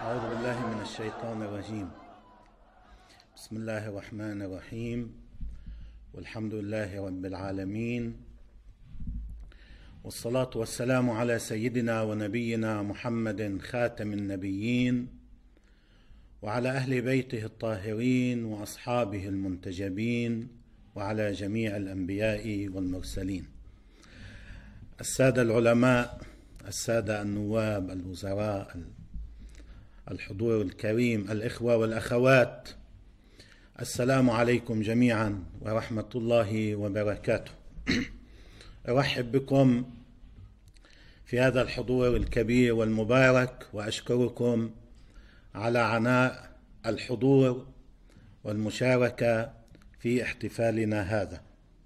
أعوذ بالله من الشيطان الرجيم. بسم الله الرحمن الرحيم، والحمد لله رب العالمين، والصلاة والسلام على سيدنا ونبينا محمد خاتم النبيين، وعلى أهل بيته الطاهرين وأصحابه المنتجبين، وعلى جميع الأنبياء والمرسلين. السادة العلماء، السادة النواب، الوزراء، الحضور الكريم، الإخوة والأخوات، السلام عليكم جميعا ورحمة الله وبركاته. أرحب بكم في هذا الحضور الكبير والمبارك، وأشكركم على عناء الحضور والمشاركة في احتفالنا هذا.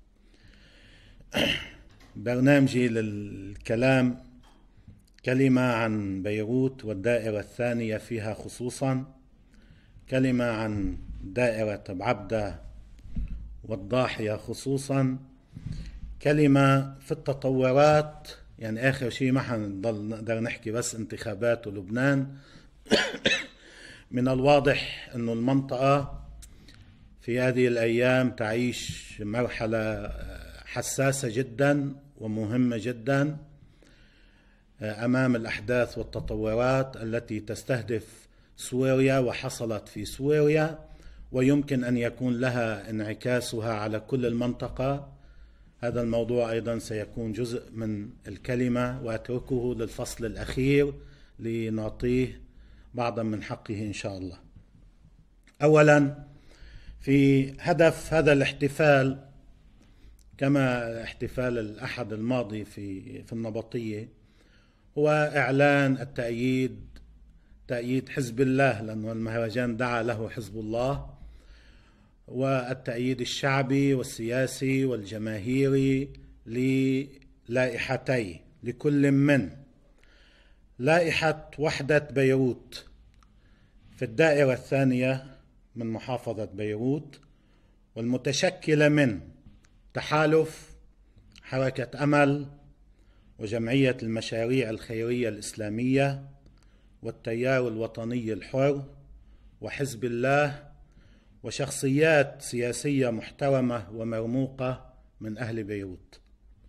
برنامجي للكلام كلمة عن بيروت والدائرة الثانية فيها خصوصا، كلمة عن دائرة بعبدة والضاحية خصوصا، كلمة في التطورات. يعني آخر شيء ما حنضل نقدر نحكي بس انتخابات ولبنان. من الواضح أن المنطقة في هذه الأيام تعيش مرحلة حساسة جدا ومهمة جدا أمام الأحداث والتطورات التي تستهدف سوريا وحصلت في سوريا، ويمكن أن يكون لها انعكاسها على كل المنطقة. هذا الموضوع أيضا سيكون جزء من الكلمة، وأتركه للفصل الأخير لنعطيه بعضا من حقه إن شاء الله. أولا، في هدف هذا الاحتفال كما احتفال الأحد الماضي في النبطية هو إعلان تأييد حزب الله، لأنه المهرجان دعا له حزب الله، والتأييد الشعبي والسياسي والجماهيري للائحتين، لكل من لائحة وحدة بيروت في الدائرة الثانية من محافظة بيروت، والمتشكلة من تحالف حركة أمل وجمعية المشاريع الخيرية الإسلامية والتيار الوطني الحر وحزب الله وشخصيات سياسية محترمة ومرموقة من أهل بيروت،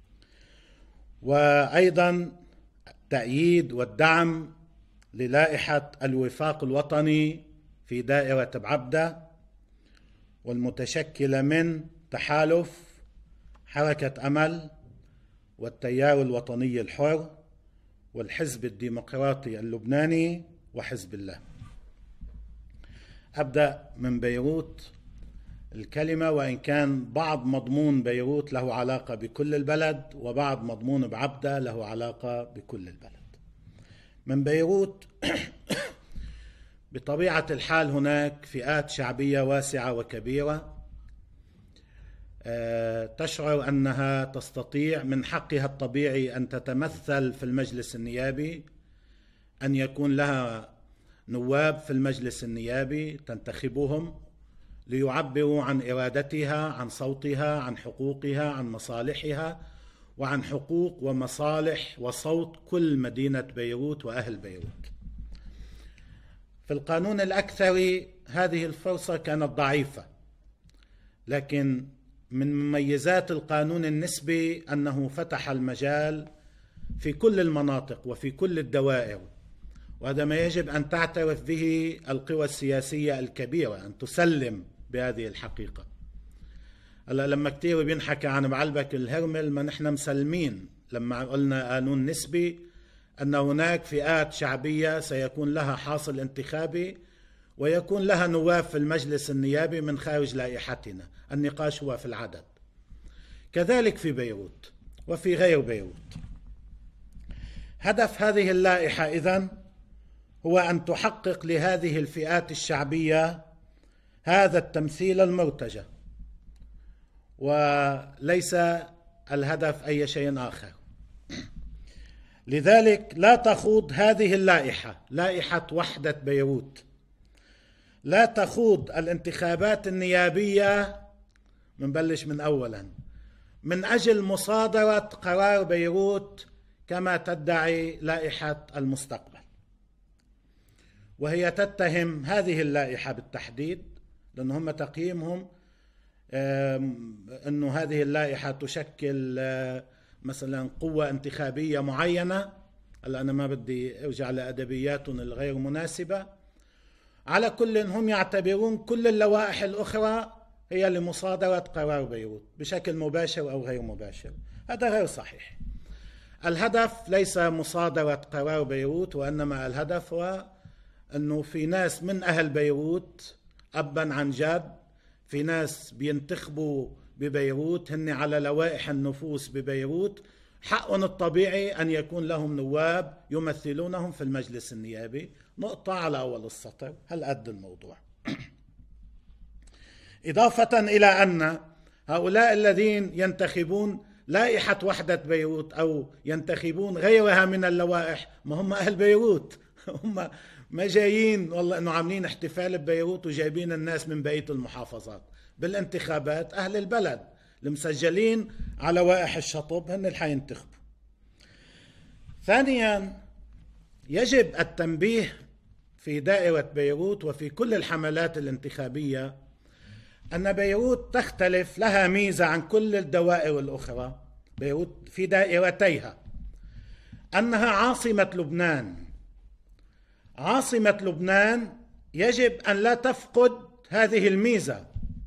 وأيضا التأييد والدعم للائحة الوفاق الوطني في دائرة بعبدة، والمتشكلة من تحالف حركة أمل والتيار الوطني الحر والحزب الديمقراطي اللبناني وحزب الله. أبدأ من بيروت الكلمة، وإن كان بعض مضمون بيروت له علاقة بكل البلد، وبعض مضمون بعبدة له علاقة بكل البلد. من بيروت بطبيعة الحال هناك فئات شعبية واسعة وكبيرة تشعر أنها تستطيع، من حقها الطبيعي أن تتمثل في المجلس النيابي، أن يكون لها نواب في المجلس النيابي تنتخبهم ليعبروا عن إرادتها، عن صوتها، عن حقوقها، عن مصالحها، وعن حقوق ومصالح وصوت كل مدينة بيروت وأهل بيروت. في القانون الأكثري هذه الفرصة كانت ضعيفة، لكن من مميزات القانون النسبي أنه فتح المجال في كل المناطق وفي كل الدوائر، وهذا ما يجب أن تعترف به القوى السياسية الكبيرة، أن تسلم بهذه الحقيقة. لما كتير بينحكى عن بعلبك الهرمل، ما نحن مسلمين لما قلنا قانون نسبي أن هناك فئات شعبية سيكون لها حاصل انتخابي ويكون لها نواب في المجلس النيابي من خارج لائحتنا. النقاش هو في العدد. كذلك في بيروت وفي غير بيروت. هدف هذه اللائحة إذن هو أن تحقق لهذه الفئات الشعبية هذا التمثيل المرتجى، وليس الهدف أي شيء آخر. لذلك لا تخوض هذه اللائحة، لائحة وحدة بيروت، لا تخوض الانتخابات النيابية منبلش من أولا من أجل مصادرة قرار بيروت كما تدعي لائحة المستقبل. وهي تتهم هذه اللائحة بالتحديد، لأن هم تقييمهم أنه هذه اللائحة تشكل مثلا قوة انتخابية معينة. هلا أنا ما بدي أرجع لأدبياتهم الغير مناسبة. على كل هم يعتبرون كل اللوائح الأخرى هي لمصادرة قرار بيروت بشكل مباشر أو غير مباشر. هذا غير صحيح. الهدف ليس مصادرة قرار بيروت، وإنما الهدف هو أنه في ناس من أهل بيروت أبا عن جد، في ناس بينتخبوا ببيروت هن على لوائح النفوس ببيروت، حقهم الطبيعي أن يكون لهم نواب يمثلونهم في المجلس النيابي. نقطة على أول السطر. هل قد الموضوع؟ إضافة إلى أن هؤلاء الذين ينتخبون لائحة وحدة بيروت أو ينتخبون غيرها من اللوائح ما هم أهل بيروت. هم ما جايين والله أنه عاملين احتفال ببيروت وجايبين الناس من بقية المحافظات. بالانتخابات أهل البلد المسجلين على لوائح الشطب هن اللي حينتخبوا. ثانيا، يجب التنبيه في دائرة بيروت وفي كل الحملات الانتخابية أن بيروت تختلف، لها ميزة عن كل الدوائر الأخرى. بيروت في دائرتيها أنها عاصمة لبنان. عاصمة لبنان يجب أن لا تفقد هذه الميزة.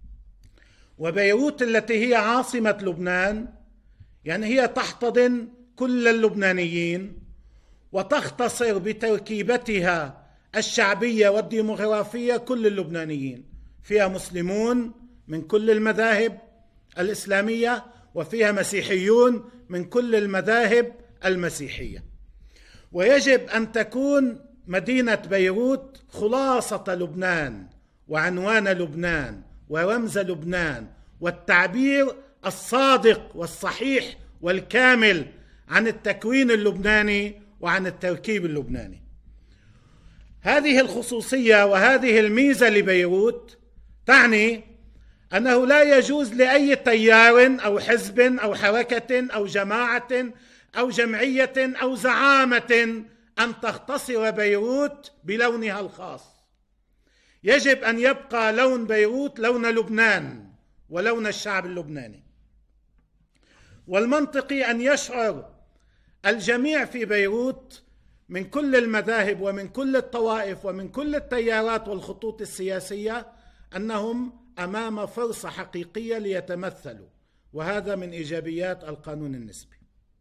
وبيروت التي هي عاصمة لبنان يعني هي تحتضن كل اللبنانيين، وتختصر بتركيبتها الشعبية والديموغرافية كل اللبنانيين. فيها مسلمون من كل المذاهب الإسلامية، وفيها مسيحيون من كل المذاهب المسيحية. ويجب أن تكون مدينة بيروت خلاصة لبنان وعنوان لبنان ورمز لبنان والتعبير الصادق والصحيح والكامل عن التكوين اللبناني وعن التركيب اللبناني. هذه الخصوصية وهذه الميزة لبيروت تعني أنه لا يجوز لأي تيار أو حزب أو حركة أو جماعة أو جمعية أو زعامة أن تختصر بيروت بلونها الخاص. يجب أن يبقى لون بيروت لون لبنان ولون الشعب اللبناني. والمنطقي أن يشعر الجميع في بيروت من كل المذاهب ومن كل الطوائف ومن كل التيارات والخطوط السياسية أنهم أمام فرصة حقيقية ليتمثلوا، وهذا من إيجابيات القانون النسبي.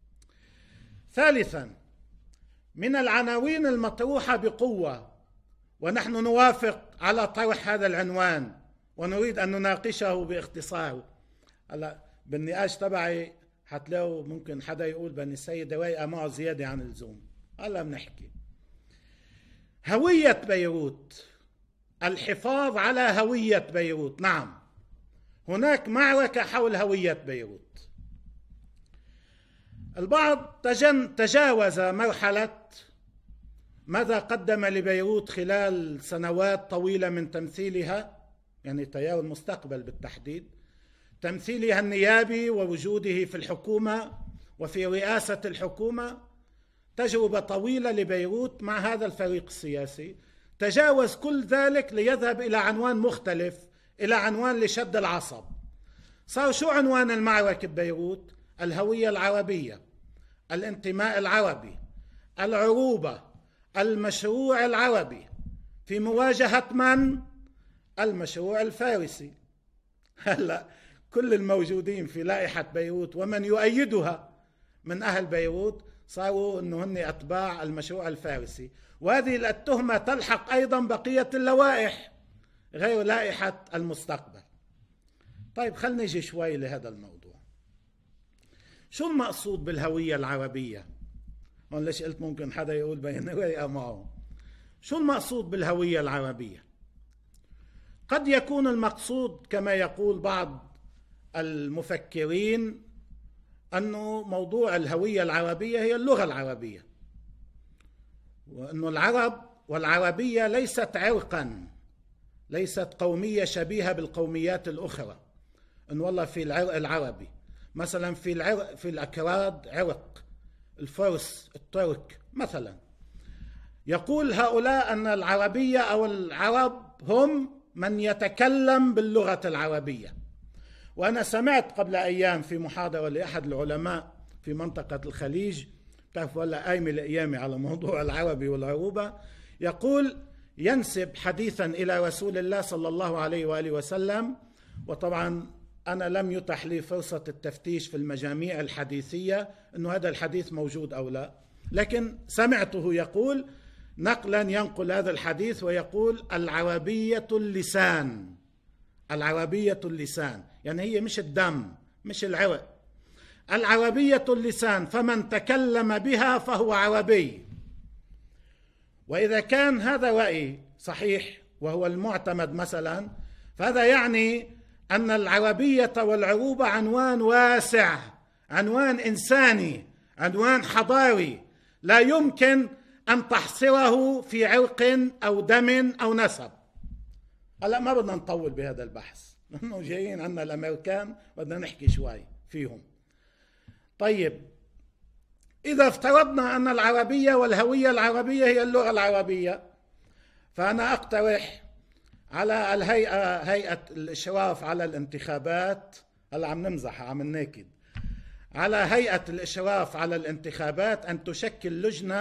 ثالثا، من العناوين المطروحة بقوة، ونحن نوافق على طرح هذا العنوان ونريد أن نناقشه باختصار. هلا بالنقاش تبعي حتلاقوا ممكن حدا يقول بني السيدة رايقة معه زيادة عن اللزوم. هلا بنحكي هوية بيروت، الحفاظ على هوية بيروت. نعم، هناك معركة حول هوية بيروت. البعض تجاوز مرحلة ماذا قدم لبيروت خلال سنوات طويلة من تمثيلها، يعني تيار المستقبل بالتحديد، تمثيلها النيابي ووجوده في الحكومة وفي رئاسة الحكومة، تجربة طويلة لبيروت مع هذا الفريق السياسي. تجاوز كل ذلك ليذهب إلى عنوان مختلف، إلى عنوان لشد العصب. صار شو عنوان المعركة ببيروت؟ الهوية العربية، الانتماء العربي، العروبة، المشروع العربي، في مواجهة من؟ المشروع الفارسي. هلا كل الموجودين في لائحة بيروت ومن يؤيدها من أهل بيروت صاروا أنه هن أتباع المشروع الفارسي، وهذه التهمة تلحق أيضا بقية اللوائح غير لائحة المستقبل. طيب خلنا نجي شوي لهذا الموضوع. شو المقصود بالهوية العربية؟ هون ليش قلت ممكن حدا يقول بين ورقة معه. شو المقصود بالهوية العربية؟ قد يكون المقصود كما يقول بعض المفكرين أنه موضوع الهوية العربية هي اللغة العربية، وأنه العرب والعربية ليست عرقا، ليست قومية شبيهة بالقوميات الأخرى. أن والله في العرق العربي مثلا في الأكراد عرق، الفرس، الترك مثلا، يقول هؤلاء أن العربية أو العرب هم من يتكلم باللغة العربية. وأنا سمعت قبل أيام في محاضرة لأحد العلماء في منطقة الخليج، تعرف ولا أيمي الأيامي على موضوع العربي والعروبة، يقول ينسب حديثا إلى رسول الله صلى الله عليه وآله وسلم، وطبعا أنا لم يتح لي فرصة التفتيش في المجاميع الحديثية أنه هذا الحديث موجود أو لا، لكن سمعته يقول نقلا ينقل هذا الحديث ويقول العربية اللسان. العربية اللسان يعني هي مش الدم مش العرق، العربية اللسان، فمن تكلم بها فهو عربي. وإذا كان هذا رأي صحيح وهو المعتمد مثلا، فهذا يعني أن العربية والعروبة عنوان واسع، عنوان إنساني، عنوان حضاري، لا يمكن أن تحصره في عرق أو دم أو نسب. هلا ما بدنا نطول بهذا البحث لأنه جايين عنا الأمريكان بدنا نحكي شوي فيهم. طيب، إذا افترضنا أن العربية والهوية العربية هي اللغة العربية، فأنا أقترح على الهيئة، هيئة الإشراف على الانتخابات، هلا عم نمزح عم نناكد، على هيئة الإشراف على الانتخابات أن تشكل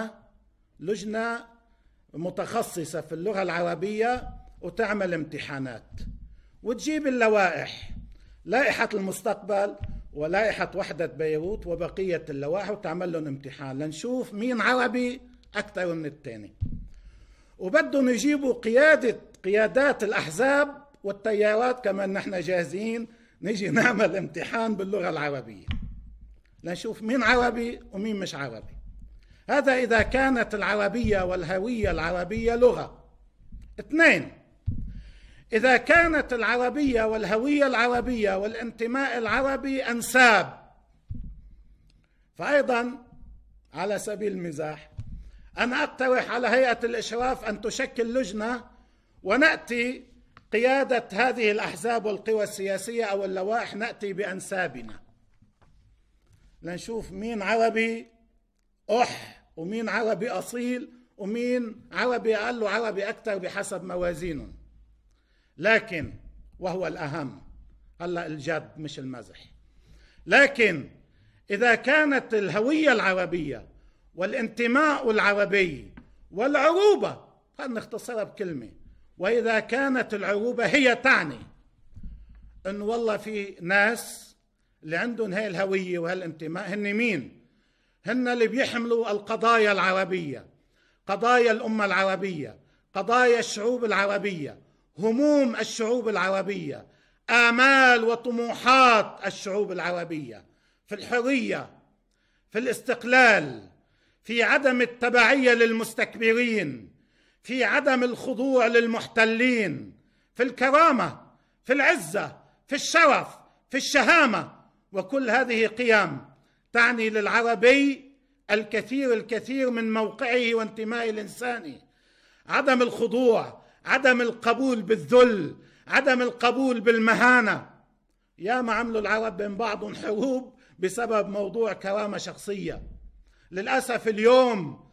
لجنة متخصصة في اللغة العربية وتعمل امتحانات وتجيب اللوائح، لائحة المستقبل ولائحة وحدة بيروت وبقية اللوائح، وتعمل لهم امتحان لنشوف مين عربي أكثر من الثاني. وبدهم يجيبوا قيادات الأحزاب والتيارات كمان، نحن جاهزين نجي نعمل امتحان باللغة العربية لنشوف مين عربي ومين مش عربي. هذا إذا كانت العربية والهوية العربية لغة. 2، إذا كانت العربية والهوية العربية والانتماء العربي أنساب، فأيضا على سبيل المزاح أنا أقترح على هيئة الإشراف أن تشكل لجنة ونأتي قيادة هذه الأحزاب والقوى السياسية أو اللوائح، نأتي بأنسابنا لنشوف مين عربي ومين عربي أصيل ومين عربي أقل وعربي أكثر بحسب موازينهم. لكن وهو الأهم هلأ الجد مش المزح، لكن إذا كانت الهوية العربية والانتماء العربي والعروبة، خلينا نختصرها بكلمة، وإذا كانت العروبة هي تعني أن والله في ناس اللي عندهم هاي الهوية وهالانتماء، هن مين؟ هن اللي بيحملوا القضايا العربية، قضايا الأمة العربية، قضايا الشعوب العربية، هموم الشعوب العربية، آمال وطموحات الشعوب العربية في الحرية، في الاستقلال، في عدم التبعية للمستكبرين، في عدم الخضوع للمحتلين، في الكرامة، في العزة، في الشرف، في الشهامة. وكل هذه قيم تعني للعربي الكثير من موقعه وانتمائه الإنساني. عدم الخضوع، عدم القبول بالذل، عدم القبول بالمهانة. يا ما عملوا العرب بين بعضهم حروب بسبب موضوع كرامة شخصية. للأسف اليوم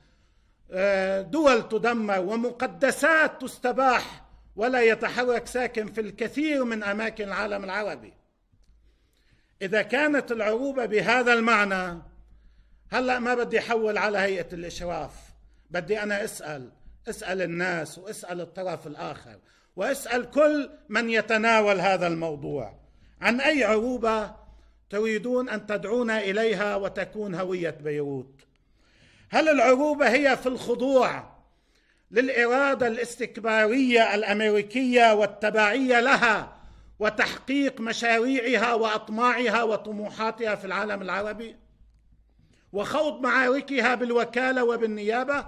دول تدمر ومقدسات تستباح ولا يتحرك ساكن في الكثير من أماكن العالم العربي. إذا كانت العروبة بهذا المعنى، هلأ ما بدي أحول على هيئة الإشراف، بدي أنا أسأل الناس وأسأل الطرف الآخر وأسأل كل من يتناول هذا الموضوع، عن أي عروبة تريدون أن تدعونا إليها وتكون هوية بيروت؟ هل العروبة هي في الخضوع للإرادة الاستكبارية الأمريكية والتبعية لها وتحقيق مشاريعها وأطماعها وطموحاتها في العالم العربي وخوض معاركها بالوكالة وبالنيابة؟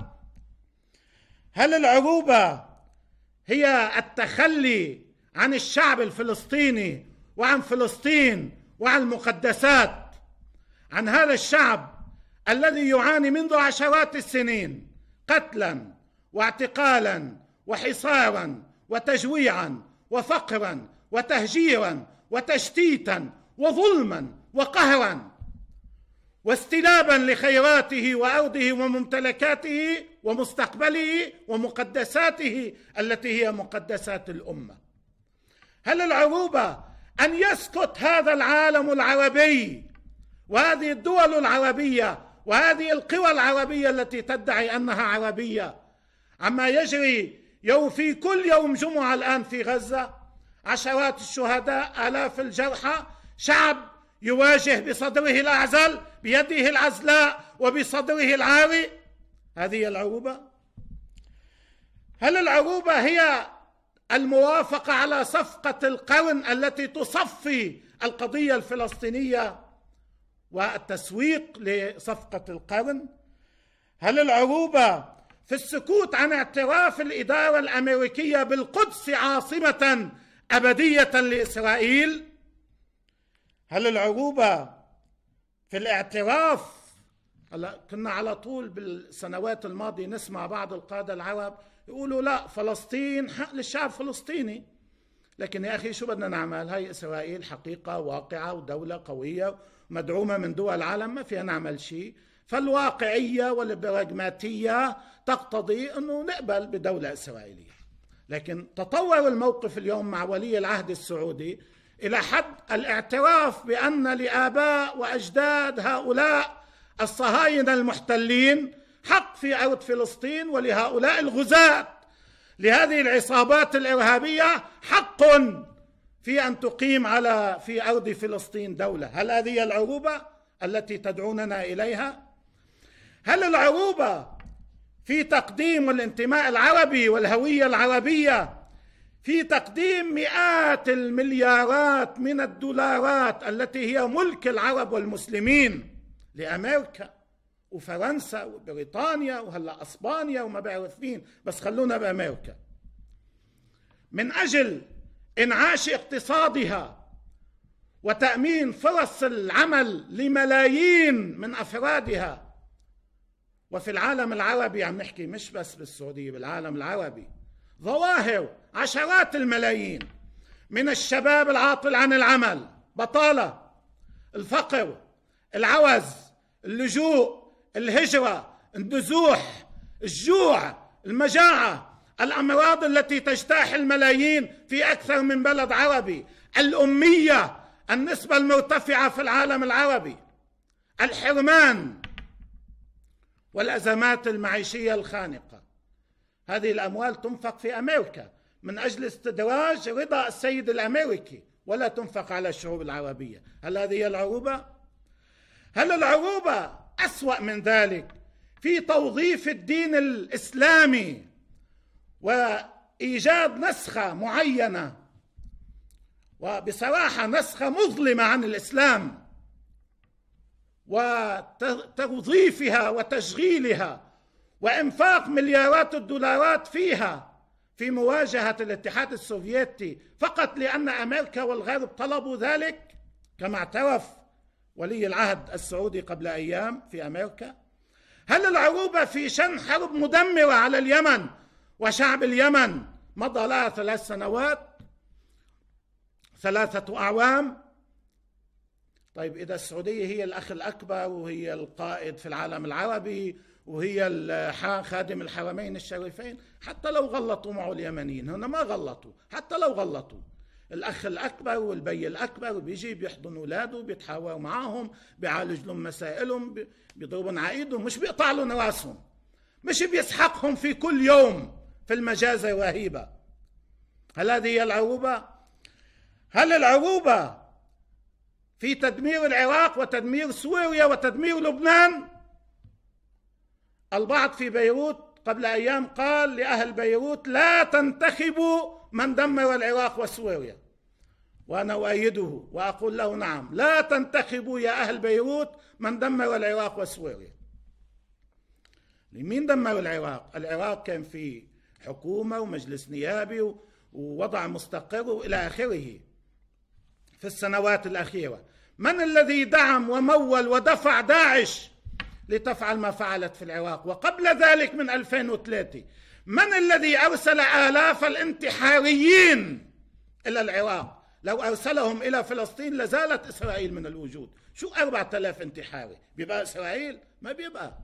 هل العروبة هي التخلي عن الشعب الفلسطيني وعن فلسطين وعن المقدسات، عن هذا الشعب الذي يعاني منذ عشرات السنين قتلا واعتقالا وحصارا وتجويعا وفقرا وتهجيرا وتشتيتا وظلما وقهرا؟ واستلابا لخيراته وأرضه وممتلكاته ومستقبله ومقدساته التي هي مقدسات الأمة. هل العروبة أن يسكت هذا العالم العربي وهذه الدول العربية وهذه القوى العربية التي تدعي أنها عربية عما يجري في كل يوم جمعة الآن في غزة؟ عشرات الشهداء، آلاف الجرحى، شعب يواجه بصدره الأعزل، بيده العزلاء وبصدره العاري. هذه العروبة؟ هل العروبة هي الموافقة على صفقة القرن التي تصفي القضية الفلسطينية والتسويق لصفقة القرن؟ هل العروبة في السكوت عن اعتراف الإدارة الأمريكية بالقدس عاصمة أبدية لإسرائيل؟ هل العروبة في الاعتراف؟ هلا كنا على طول بالسنوات الماضية نسمع بعض القادة العرب يقولوا لا، فلسطين حق للشعب الفلسطيني. لكن يا أخي شو بدنا نعمل؟ هاي إسرائيل حقيقة واقعة ودولة قوية مدعومة من دول العالم، ما فيها نعمل شيء. فالواقعية والبراغماتية تقتضي أنه نقبل بدولة إسرائيلية. لكن تطور الموقف اليوم مع ولي العهد السعودي إلى حد الاعتراف بأن لآباء وأجداد هؤلاء الصهاينة المحتلين حق في أرض فلسطين، ولهؤلاء الغزاة لهذه العصابات الإرهابية حق في أن تقيم في أرض فلسطين دولة. هل هذه العروبة التي تدعوننا إليها؟ هل العروبة في تقديم الانتماء العربي والهوية العربية، في تقديم مئات المليارات من الدولارات التي هي ملك العرب والمسلمين لأمريكا وفرنسا وبريطانيا وهلا اسبانيا وما بعرف مين، بس خلونا بامريكا، من اجل انعاش اقتصادها وتامين فرص العمل لملايين من افرادها؟ وفي العالم العربي عم نحكي، مش بس بالسعوديه، بالعالم العربي ظواهر عشرات الملايين من الشباب العاطل عن العمل، بطاله، الفقر، العوز، اللجوء، الهجرة، النزوح، الجوع، المجاعة، الأمراض التي تجتاح الملايين في أكثر من بلد عربي، الأمية، النسبة المرتفعة في العالم العربي، الحرمان والأزمات المعيشية الخانقة. هذه الأموال تنفق في أمريكا من أجل استدراج رضا السيد الأمريكي، ولا تنفق على الشعوب العربية. هل هذه العروبة؟ هل العروبة أسوأ من ذلك في توظيف الدين الإسلامي وإيجاد نسخة معينة، وبصراحة نسخة مظلمة عن الإسلام، وتوظيفها وتشغيلها وإنفاق مليارات الدولارات فيها في مواجهة الاتحاد السوفيتي فقط لأن أمريكا والغرب طلبوا ذلك، كما اعترف ولي العهد السعودي قبل أيام في أمريكا؟ هل العروبة في شن حرب مدمرة على اليمن وشعب اليمن مضى لها 3 سنوات، 3 أعوام؟ طيب إذا السعودية هي الأخ الأكبر وهي القائد في العالم العربي وهي خادم الحرمين الشريفين، حتى لو غلطوا معه اليمنيين، هنا ما غلطوا، حتى لو غلطوا، الأخ الأكبر والبي الأكبر بيجي بيحضن أولاده، بيتحاور معهم، بيعالج لهم مسائلهم، بيضربون عايدهم، مش بيقطع لهم راسهم، مش بيسحقهم في كل يوم في المجازر الرهيبة. هل هذه هي العروبة؟ هل العروبة في تدمير العراق وتدمير سوريا وتدمير لبنان؟ البعض في بيروت قبل أيام قال لأهل بيروت لا تنتخبوا من دمر العراق وسوريا، وأنا أؤيده وأقول له نعم، لا تنتخبوا يا أهل بيروت من دمر العراق وسوريا. لمين دمر العراق؟ العراق كان في حكومة ومجلس نيابي ووضع مستقر وإلى آخره في السنوات الأخيرة. من الذي دعم ومول ودفع داعش لتفعل ما فعلت في العراق؟ وقبل ذلك من 2003 من الذي أرسل آلاف الانتحاريين إلى العراق لو أرسلهم إلى فلسطين لزالت إسرائيل من الوجود. شو 4000 انتحاري بيبقى إسرائيل؟ ما بيبقى.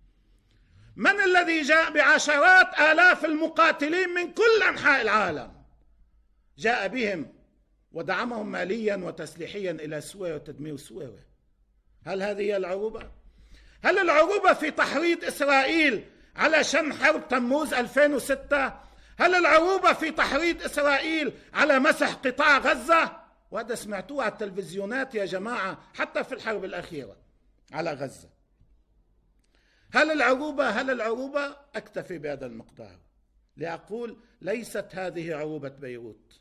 من الذي جاء بعشرات آلاف المقاتلين من كل أنحاء العالم؟ جاء بهم ودعمهم ماليا وتسليحيا إلى سويرة وتدمير سويرة. هل هذه هي العروبة؟ هل العروبة في تحريض إسرائيل على شن حرب تموز 2006؟ هل العروبة في تحريض إسرائيل على مسح قطاع غزة؟ وهذا سمعتوه على التلفزيونات يا جماعة حتى في الحرب الأخيرة على غزة. هل العروبة؟ أكتفي بهذا المقدار لأقول ليست هذه عروبة بيروت.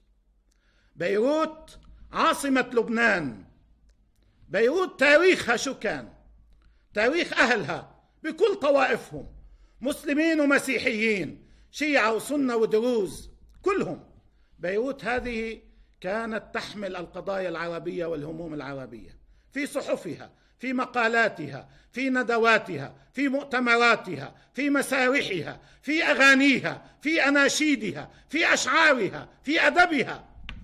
بيروت عاصمة لبنان. بيروت تاريخها شو كان؟ تاريخ أهلها بكل طوائفهم، مسلمين ومسيحيين، شيعة وسنة ودروز، كلهم. بيروت هذه كانت تحمل القضايا العربية والهموم العربية في صحفها، في مقالاتها، في ندواتها، في مؤتمراتها، في مسارحها، في أغانيها، في أناشيدها، في أشعارها، في أدبها.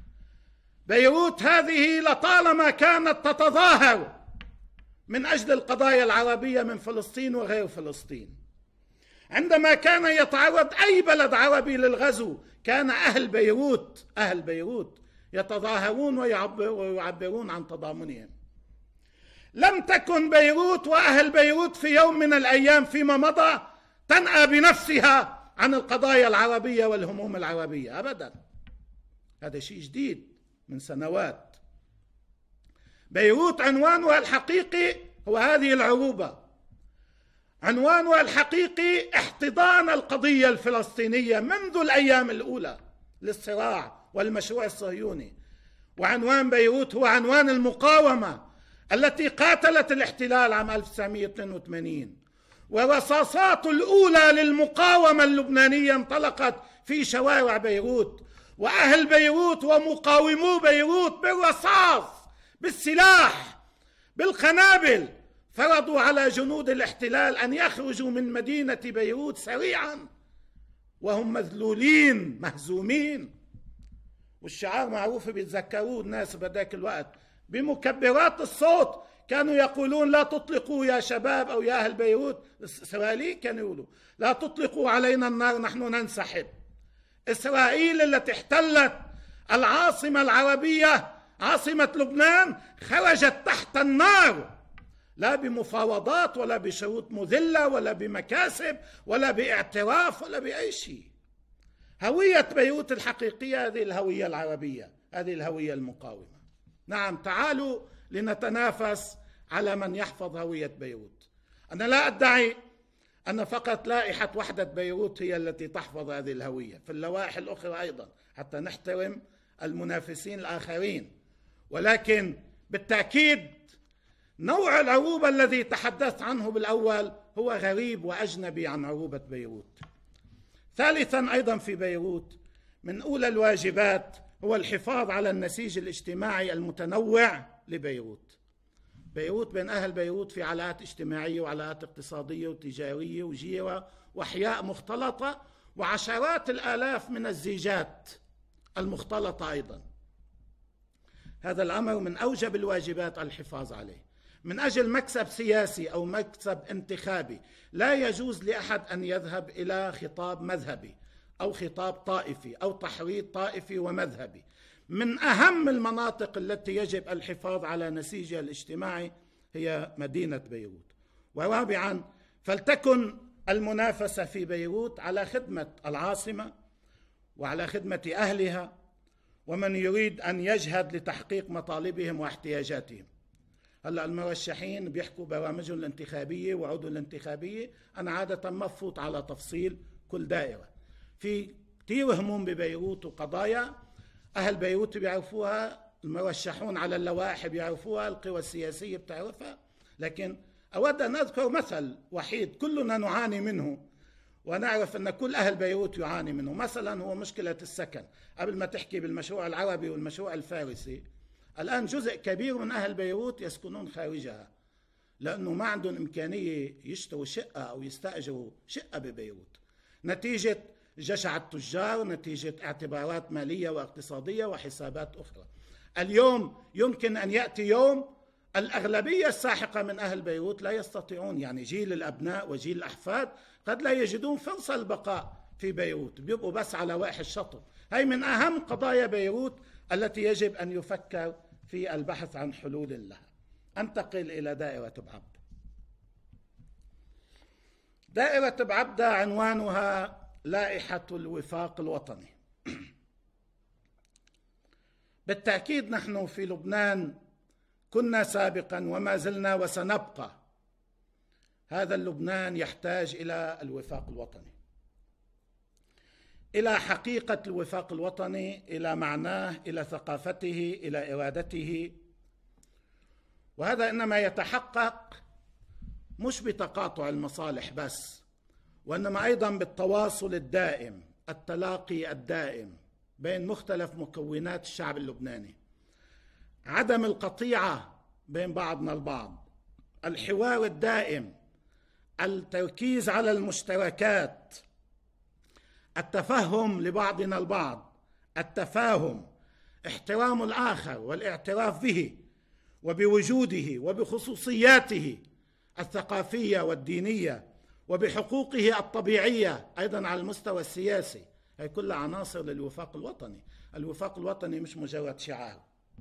بيروت هذه لطالما كانت تتظاهر من أجل القضايا العربية من فلسطين وغير فلسطين. عندما كان يتعرض أي بلد عربي للغزو كان أهل بيروت يتظاهرون ويعبرون عن تضامنهم. لم تكن بيروت وأهل بيروت في يوم من الأيام فيما مضى تنأى بنفسها عن القضايا العربية والهموم العربية أبدا. هذا شيء جديد من سنوات. بيروت عنوانها الحقيقي هو هذه العروبة. عنوانها الحقيقي احتضان القضية الفلسطينية منذ الأيام الأولى للصراع والمشروع الصهيوني. وعنوان بيروت هو عنوان المقاومة التي قاتلت الاحتلال عام 1982. ورصاصات الأولى للمقاومة اللبنانية انطلقت في شوارع بيروت، وأهل بيروت ومقاومو بيروت بالرصاص، بالسلاح، بالقنابل فرضوا على جنود الاحتلال أن يخرجوا من مدينة بيروت سريعا وهم مذلولين مهزومين. والشعار معروف بيتذكروه الناس بذاك الوقت بمكبرات الصوت، كانوا يقولون لا تطلقوا يا شباب أو يا أهل بيروت. الإسرائيليين كانوا يقولوا لا تطلقوا علينا النار نحن ننسحب. إسرائيل التي احتلت العاصمة العربية عاصمة لبنان خرجت تحت النار، لا بمفاوضات ولا بشروط مذلة ولا بمكاسب ولا باعتراف ولا بأي شيء. هوية بيروت الحقيقية هذه الهوية العربية، هذه الهوية المقاومة. نعم، تعالوا لنتنافس على من يحفظ هوية بيروت. أنا لا أدعي أن فقط لائحة وحدة بيروت هي التي تحفظ هذه الهوية، في اللوائح الأخرى أيضا حتى نحترم المنافسين الآخرين. ولكن بالتأكيد نوع العروبة الذي تحدثت عنه بالأول هو غريب وأجنبي عن عروبة بيروت. ثالثا أيضا في بيروت من أولى الواجبات هو الحفاظ على النسيج الاجتماعي المتنوع لبيروت. بيروت بين أهل بيروت في علاقات اجتماعية وعلاقات اقتصادية وتجارية وجيرة وأحياء مختلطة وعشرات الآلاف من الزيجات المختلطة أيضا. هذا الأمر من أوجب الواجبات الحفاظ عليه. من أجل مكسب سياسي أو مكسب انتخابي لا يجوز لأحد أن يذهب إلى خطاب مذهبي أو خطاب طائفي أو تحريض طائفي ومذهبي. من أهم المناطق التي يجب الحفاظ على نسيجها الاجتماعي هي مدينة بيروت. ورابعا فلتكن المنافسة في بيروت على خدمة العاصمة وعلى خدمة أهلها ومن يريد أن يجهد لتحقيق مطالبهم واحتياجاتهم. هلأ المرشحين بيحكوا برامجهم الانتخابية وعودهم الانتخابية، أنا عادة ما بفوت على تفصيل كل دائرة. في كتير هموم ببيروت وقضايا أهل بيروت بيعرفوها، المرشحون على اللوائح بيعرفوها، القوى السياسية بتعرفها. لكن أود أن أذكر مثل وحيد كلنا نعاني منه ونعرف أن كل أهل بيروت يعاني منه. مثلا هو مشكلة السكن. قبل ما تحكي بالمشروع العربي والمشروع الفارسي، الآن جزء كبير من أهل بيروت يسكنون خارجها لأنه ما عندهم إمكانية يشتروا شقة أو يستأجروا شقة ببيروت نتيجة جشع التجار، نتيجة اعتبارات مالية واقتصادية وحسابات أخرى. اليوم يمكن أن يأتي يوم الأغلبية الساحقة من أهل بيروت لا يستطيعون، يعني جيل الأبناء وجيل الأحفاد قد لا يجدون فرصة البقاء في بيروت، بيبقوا بس على وائح الشطر. هي من أهم قضايا بيروت التي يجب أن يفكر في البحث عن حلول لها. أنتقل إلى دائرة بعبدة. دائرة بعبدة عنوانها لائحة الوفاق الوطني. بالتأكيد نحن في لبنان كنا سابقا وما زلنا وسنبقى، هذا اللبنان يحتاج إلى الوفاق الوطني، إلى حقيقة الوفاق الوطني، إلى معناه، إلى ثقافته، إلى إرادته. وهذا إنما يتحقق مش بتقاطع المصالح بس، وإنما أيضا بالتواصل الدائم، التلاقي الدائم بين مختلف مكونات الشعب اللبناني، عدم القطيعة بين بعضنا البعض، الحوار الدائم، التركيز على المشتركات، التفهم لبعضنا البعض، التفاهم، احترام الآخر والاعتراف به وبوجوده وبخصوصياته الثقافية والدينية وبحقوقه الطبيعية أيضا على المستوى السياسي. هي كلها عناصر للوفاق الوطني. الوفاق الوطني مش مجرد شعار.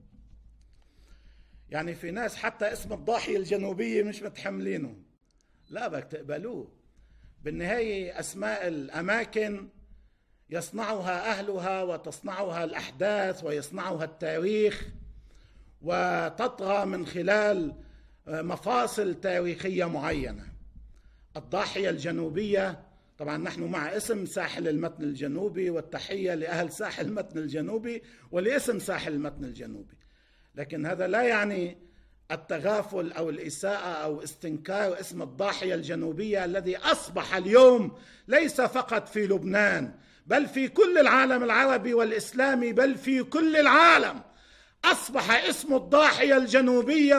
يعني في ناس حتى اسم الضاحية الجنوبية مش متحملينه، لا بدك تقبلوه. بالنهاية أسماء الأماكن يصنعها أهلها وتصنعها الأحداث ويصنعها التاريخ، وتطغى من خلال مفاصل تاريخية معينة. الضاحية الجنوبية، طبعا نحن مع اسم ساحل المتن الجنوبي، والتحية لأهل ساحل المتن الجنوبي ولاسم ساحل المتن الجنوبي، لكن هذا لا يعني التغافل أو الإساءة أو استنكار اسم الضاحية الجنوبية الذي أصبح اليوم ليس فقط في لبنان بل في كل العالم العربي والإسلامي، بل في كل العالم أصبح اسم الضاحية الجنوبية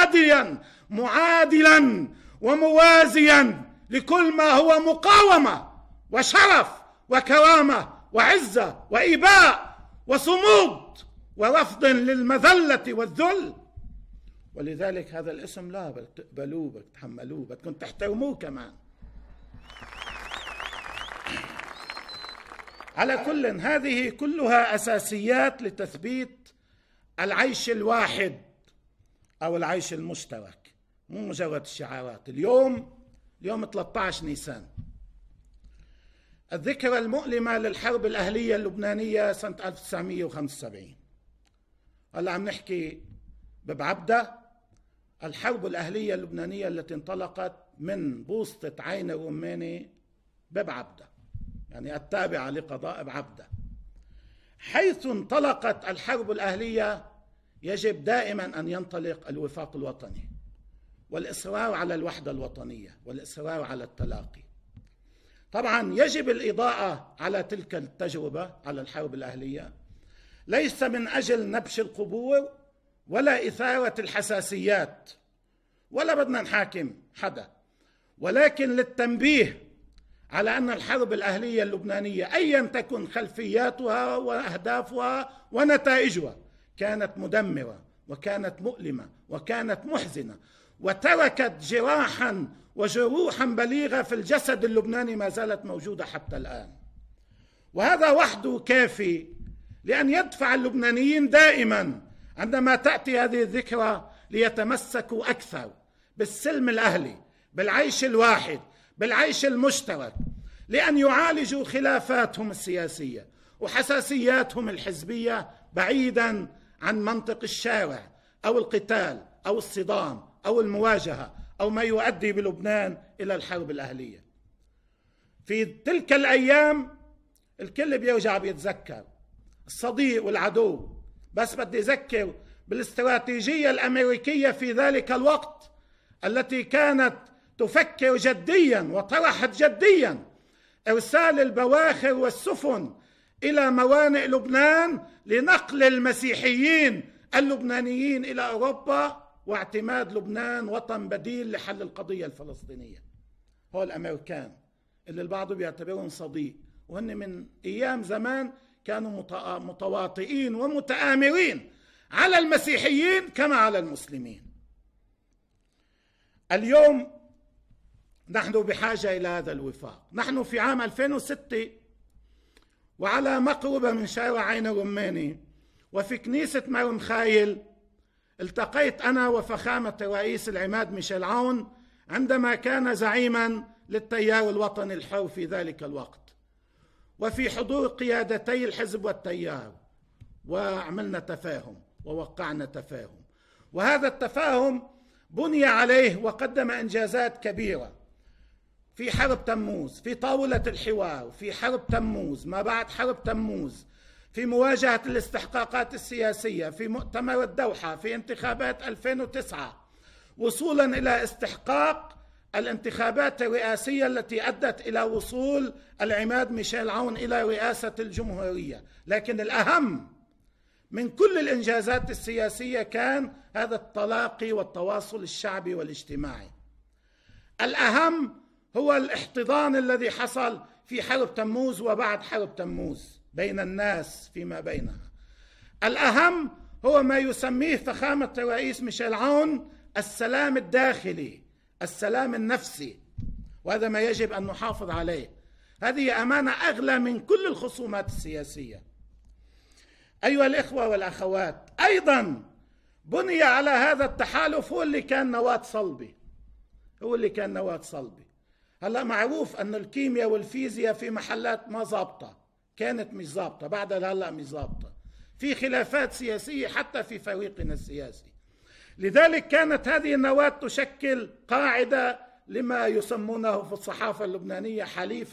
معادلا وموازيا لكل ما هو مقاومة وشرف وكرامة وعزة وإباء وصمود ورفض للمذلة والذل. ولذلك هذا الاسم لا بدك تقبلوه، بدك تحملوه، بدكم تحترموه كمان. على كل، هذه كلها أساسيات لتثبيت العيش الواحد أو العيش المشترك، مو مجرد الشعارات. اليوم 13 نيسان، الذكرى المؤلمة للحرب الأهلية اللبنانية سنة 1975. هلا عم نحكي ببعبدة، الحرب الأهلية اللبنانية التي انطلقت من بوسطة عين الرماني ببعبدة، يعني التابعة لقضاء بعبدة. حيث انطلقت الحرب الأهلية يجب دائما أن ينطلق الوفاق الوطني والإصرار على الوحدة الوطنية والإصرار على التلاقي. طبعا يجب الإضاءة على تلك التجربة، على الحرب الأهلية، ليس من أجل نبش القبور ولا إثارة الحساسيات، ولا بدنا نحاكم حدا، ولكن للتنبيه على أن الحرب الأهلية اللبنانية أيا تكن خلفياتها وأهدافها ونتائجها كانت مدمرة وكانت مؤلمة وكانت محزنة، وتركت جراحا وجروحا بليغة في الجسد اللبناني ما زالت موجودة حتى الآن. وهذا وحده كافي لأن يدفع اللبنانيين دائما عندما تأتي هذه الذكرى ليتمسكوا أكثر بالسلم الأهلي، بالعيش الواحد، بالعيش المشترك، لأن يعالجوا خلافاتهم السياسية وحساسياتهم الحزبية بعيدا عن منطق الشارع أو القتال أو الصدام أو المواجهة أو ما يؤدي بلبنان إلى الحرب الأهلية. في تلك الأيام الكل بيرجع بيتذكر الصديق والعدو، بس بدي أذكر بالاستراتيجية الأمريكية في ذلك الوقت التي كانت تفكر جديا وطرحت جديا إرسال البواخر والسفن إلى موانئ لبنان لنقل المسيحيين اللبنانيين إلى أوروبا واعتماد لبنان وطن بديل لحل القضية الفلسطينية. هو الأمريكان اللي البعض بيعتبرهم صديق، وهن من أيام زمان كانوا متواطئين ومتآمرين على المسيحيين كما على المسلمين. اليوم نحن بحاجة إلى هذا الوفاق. نحن في عام 2006 وعلى مقربة من شارع عين الرماني وفي كنيسة مريم خايل التقيت أنا وفخامة رئيس العماد ميشيل عون عندما كان زعيما للتيار الوطني الحر في ذلك الوقت، وفي حضور قيادتي الحزب والتيار، وعملنا تفاهم ووقعنا تفاهم، وهذا التفاهم بني عليه وقدم إنجازات كبيرة في حرب تموز، في طاولة الحوار، في حرب تموز، ما بعد حرب تموز، في مواجهة الاستحقاقات السياسية، في مؤتمر الدوحة، في انتخابات 2009، وصولا إلى استحقاق الانتخابات الرئاسية التي أدت إلى وصول العماد ميشيل عون إلى رئاسة الجمهورية. لكن الأهم من كل الإنجازات السياسية كان هذا التلاقي والتواصل الشعبي والاجتماعي. الأهم هو الاحتضان الذي حصل في حرب تموز وبعد حرب تموز بين الناس فيما بينها. الأهم هو ما يسميه فخامة الرئيس ميشيل عون السلام الداخلي، السلام النفسي، وهذا ما يجب أن نحافظ عليه. هذه أمانة أغلى من كل الخصومات السياسية. أيها الإخوة والأخوات، أيضا بني على هذا التحالف هو اللي كان نواة صلبي. هلا معروف أن الكيمياء والفيزياء في محلات ما ضابطة، كانت مش ضابطة، بعدها هلا مش ضابطة، في خلافات سياسية حتى في فريقنا السياسي. لذلك كانت هذه النواة تشكل قاعدة لما يسمونه في الصحافة اللبنانية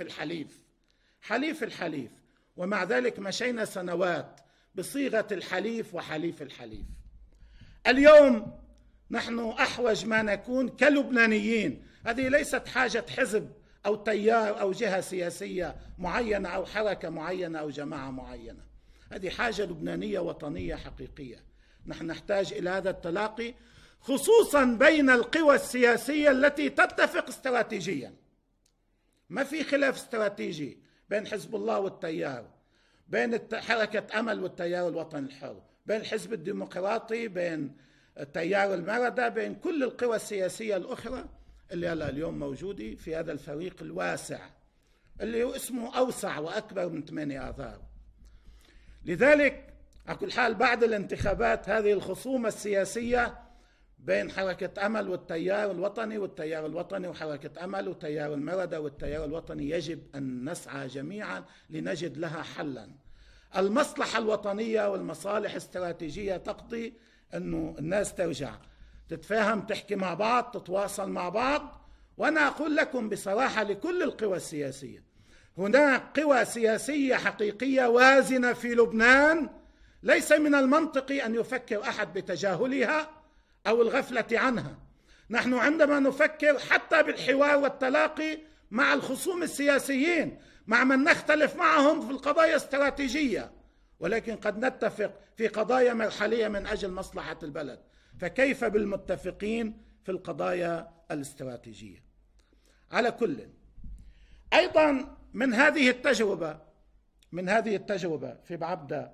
حليف الحليف، ومع ذلك مشينا سنوات بصيغة الحليف وحليف الحليف. اليوم نحن أحوج ما نكون كلبنانيين، هذه ليست حاجة حزب أو تيار أو جهة سياسية معينة أو حركة معينة أو جماعة معينة، هذه حاجة لبنانية وطنية حقيقية. نحن نحتاج إلى هذا التلاقي خصوصا بين القوى السياسية التي تتفق استراتيجيا. ما في خلاف استراتيجي بين حزب الله والتيار، بين حركة أمل والتيار الوطني الحر، بين الحزب الديمقراطي، بين تيار المردة، بين كل القوى السياسية الأخرى اللي هلا اليوم موجودة في هذا الفريق الواسع اللي هو اسمه أوسع وأكبر من 8 آذار. لذلك على كل حال بعد الانتخابات هذه الخصومة السياسية بين حركة أمل والتيار الوطني وحركة أمل والتيار المردة والتيار الوطني يجب أن نسعى جميعا لنجد لها حلا. المصلحة الوطنية والمصالح الاستراتيجية تقضي أنه الناس ترجع تتفاهم، تحكي مع بعض، تتواصل مع بعض. وأنا أقول لكم بصراحة لكل القوى السياسية، هناك قوى سياسية حقيقية وازنة في لبنان، ليس من المنطقي أن يفكر أحد بتجاهلها أو الغفلة عنها. نحن عندما نفكر حتى بالحوار والتلاقي مع الخصوم السياسيين، مع من نختلف معهم في القضايا الاستراتيجية، ولكن قد نتفق في قضايا مرحلية من أجل مصلحة البلد، فكيف بالمتفقين في القضايا الاستراتيجية؟ على كل، أيضا من هذه التجربة في بعبدة،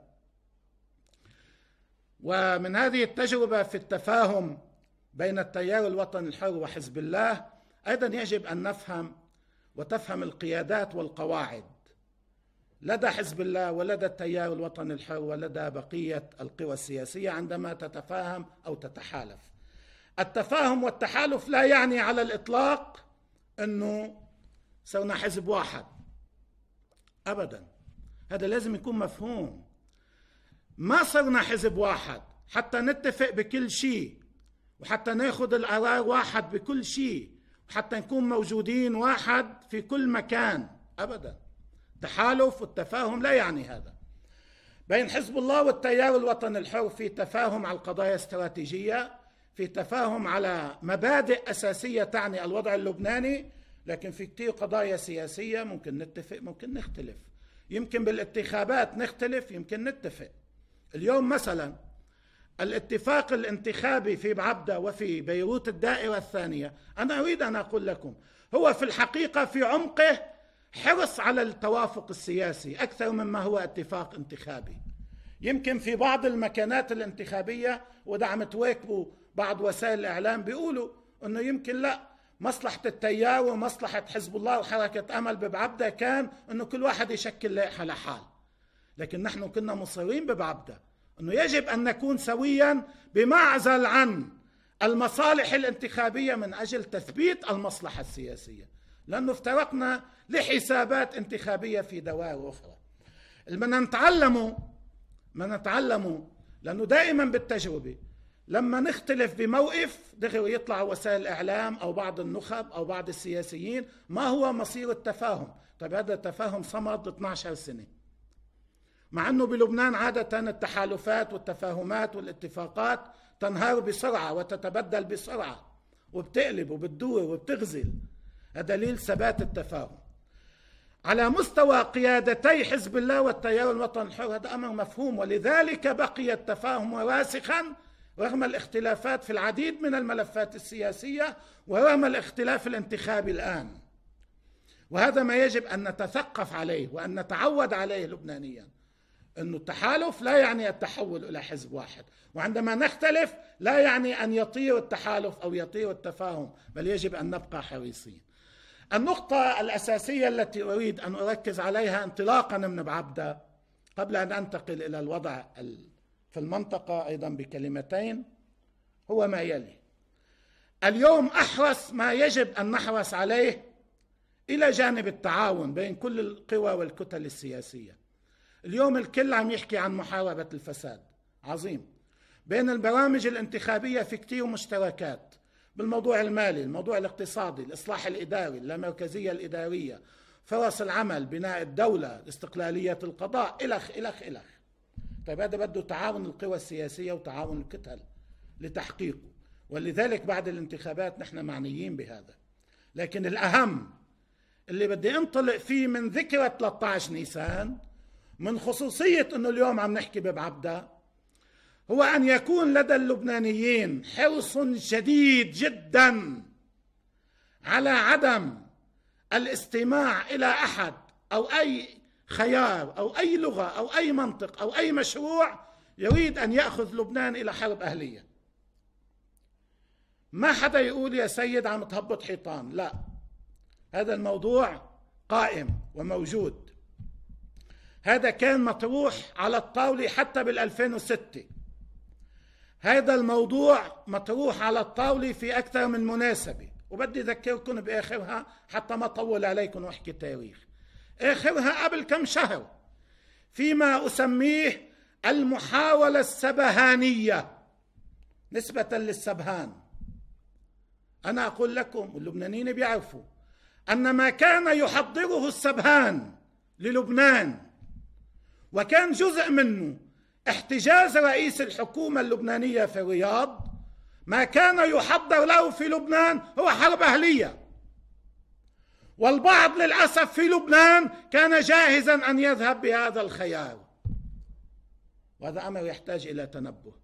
ومن هذه التجربة في التفاهم بين التيار الوطني الحر وحزب الله، أيضا يجب أن نفهم وتفهم القيادات والقواعد لدى حزب الله ولدى التيار الوطني الحر ولدى بقية القوى السياسية عندما تتفاهم أو تتحالف. التفاهم والتحالف لا يعني على الإطلاق أنه صرنا حزب واحد، أبدا، هذا لازم يكون مفهوم. ما صرنا حزب واحد حتى نتفق بكل شيء، وحتى ناخذ القرار واحد بكل شيء، وحتى نكون موجودين واحد في كل مكان، أبدا. التحالف والتفاهم لا يعني هذا. بين حزب الله والتيار الوطني الحر في تفاهم على القضايا الاستراتيجية، في تفاهم على مبادئ أساسية تعني الوضع اللبناني، لكن في كتير قضايا سياسية ممكن نتفق ممكن نختلف، يمكن بالانتخابات نختلف يمكن نتفق. اليوم مثلا الاتفاق الانتخابي في بعبدة وفي بيروت الدائرة الثانية، أنا أريد أن أقول لكم هو في الحقيقة في عمقه حرص على التوافق السياسي أكثر مما هو اتفاق انتخابي. يمكن في بعض المكانات الانتخابية وده عم تواكبوا بعض وسائل الإعلام بيقولوا أنه يمكن لا، مصلحة التيار ومصلحة حزب الله وحركة أمل ببعبدة كان أنه كل واحد يشكل لائحة لحال، لكن نحن كنا مصرين ببعبدة أنه يجب أن نكون سويا بمعزل عن المصالح الانتخابية من أجل تثبيت المصلحة السياسية، لأنه افترقنا لحسابات انتخابية في دوائر أخرى. بدنا نتعلمه لأنه دائما بالتجربة لما نختلف بموقف دغري يطلع وسائل الإعلام أو بعض النخب أو بعض السياسيين ما هو مصير التفاهم. طيب هذا التفاهم صمد 12 سنة، مع أنه بلبنان عادة التحالفات والتفاهمات والاتفاقات تنهار بسرعة وتتبدل بسرعة وبتقلب وبتدور وبتغزل. هذا دليل ثبات التفاهم. على مستوى قيادتي حزب الله والتيار الوطني الحر هذا أمر مفهوم، ولذلك بقي التفاهم راسخا رغم الاختلافات في العديد من الملفات السياسية ورغم الاختلاف الانتخابي الآن. وهذا ما يجب أن نتثقف عليه وأن نتعود عليه لبنانيا، أن التحالف لا يعني التحول إلى حزب واحد، وعندما نختلف لا يعني أن يطير التحالف أو يطير التفاهم، بل يجب أن نبقى حريصين. النقطة الأساسية التي أريد أن أركز عليها انطلاقا من بعبدة قبل أن أنتقل إلى الوضع في المنطقة أيضا بكلمتين هو ما يلي. اليوم أحرص ما يجب أن نحرص عليه إلى جانب التعاون بين كل القوى والكتل السياسية. اليوم الكل عم يحكي عن محاربة الفساد، عظيم. بين البرامج الانتخابية في كتير مشتركات بالموضوع المالي، الموضوع الاقتصادي، الإصلاح الإداري، اللامركزية الإدارية، فرص العمل، بناء الدولة، استقلالية القضاء، إلخ إلخ إلخ. طيب هذا بده تعاون القوى السياسية وتعاون الكتل لتحقيقه، ولذلك بعد الانتخابات نحن معنيين بهذا. لكن الأهم اللي بدي انطلق فيه من ذكرى 13 نيسان، من خصوصية أنه اليوم عم نحكي ببعبدة، هو أن يكون لدى اللبنانيين حرص شديد جدا على عدم الاستماع إلى أحد أو أي خيار أو أي لغة أو أي منطق أو أي مشروع يريد أن يأخذ لبنان إلى حرب أهلية. ما حدا يقول يا سيد عم تهبط حيطان، لا، هذا الموضوع قائم وموجود. هذا كان مطروح على الطاولة حتى بال2006. هذا الموضوع مطروح على الطاولة في أكثر من مناسبة، وبدي أذكركم بآخرها حتى ما أطول عليكم وأحكي التاريخ. آخرها قبل كم شهر فيما أسميه المحاولة السبهانية نسبة للسبهان. أنا أقول لكم واللبنانيين بيعرفوا أن ما كان يحضره السبهان للبنان وكان جزء منه احتجاز رئيس الحكومة اللبنانية في الرياض، ما كان يحضر له في لبنان هو حرب أهلية. والبعض للأسف في لبنان كان جاهزا أن يذهب بهذا الخيار، وهذا أمر يحتاج إلى تنبه.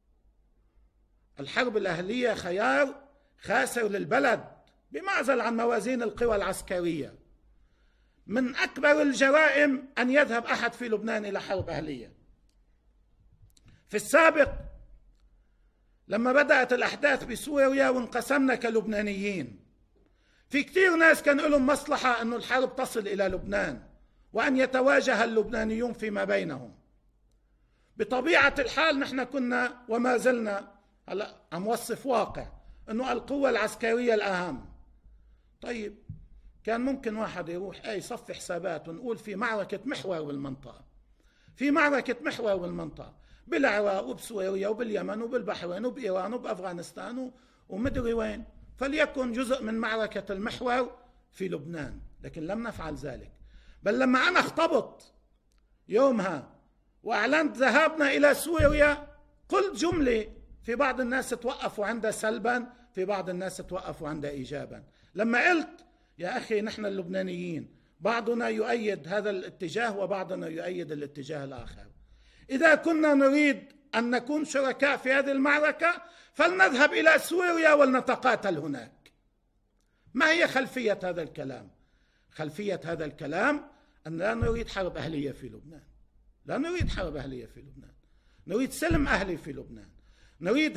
الحرب الأهلية خيار خاسر للبلد بمعزل عن موازين القوى العسكرية. من أكبر الجرائم أن يذهب أحد في لبنان إلى حرب أهلية. في السابق لما بدأت الأحداث بسوريا وانقسمنا كلبنانيين، في كتير ناس كان لهم مصلحة أن الحرب تصل إلى لبنان وأن يتواجه اللبنانيون فيما بينهم. بطبيعة الحال نحن كنا وما زلنا هلا عم وصف واقع أنه القوة العسكرية الأهم. طيب كان ممكن واحد يروح يصفي حسابات ونقول في معركة محور بالمنطقة، في معركة محور بالمنطقة بالعراق وبسوريا وباليمن وبالبحرين وبإيران وبأفغانستان ومدري وين، فليكن جزء من معركة المحور في لبنان. لكن لم نفعل ذلك، بل لما أنا اختبط يومها وأعلنت ذهابنا إلى سوريا قلت جملة في بعض الناس توقفوا عندها سلبا، في بعض الناس توقفوا عندها إيجابا. لما قلت يا أخي نحن اللبنانيين بعضنا يؤيد هذا الاتجاه وبعضنا يؤيد الاتجاه الآخر، إذا كنا نريد أن نكون شركاء في هذه المعركة فلنذهب إلى سوريا ولنتقاتل هناك. ما هي خلفية هذا الكلام؟ خلفية هذا الكلام أن لا نريد حرب أهلية في لبنان. لا نريد حرب أهلية في لبنان، نريد سلم أهلي في لبنان، نريد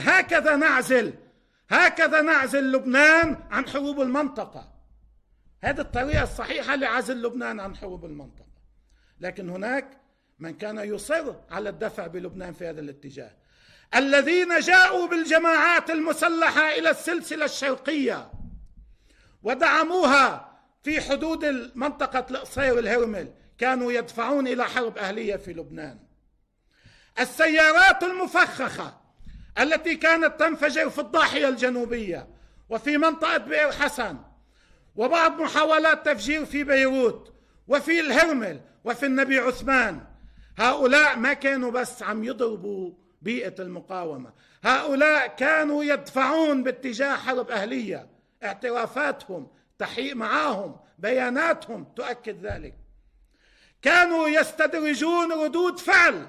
هكذا نعزل لبنان عن حروب المنطقة. هذه الطريقة الصحيحة لعزل لبنان عن حروب المنطقة. لكن هناك من كان يصر على الدفع بلبنان في هذا الاتجاه، الذين جاءوا بالجماعات المسلحة إلى السلسلة الشرقية ودعموها في حدود منطقة القصير والهرمل، كانوا يدفعون إلى حرب أهلية في لبنان. السيارات المفخخة التي كانت تنفجر في الضاحية الجنوبية وفي منطقة بئر حسن، وبعض محاولات تفجير في بيروت وفي الهرمل وفي النبي عثمان، هؤلاء ما كانوا بس عم يضربوا بيئة المقاومة، هؤلاء كانوا يدفعون باتجاه حرب أهلية. اعترافاتهم، تحقيق معاهم، بياناتهم تؤكد ذلك. كانوا يستدرجون ردود فعل.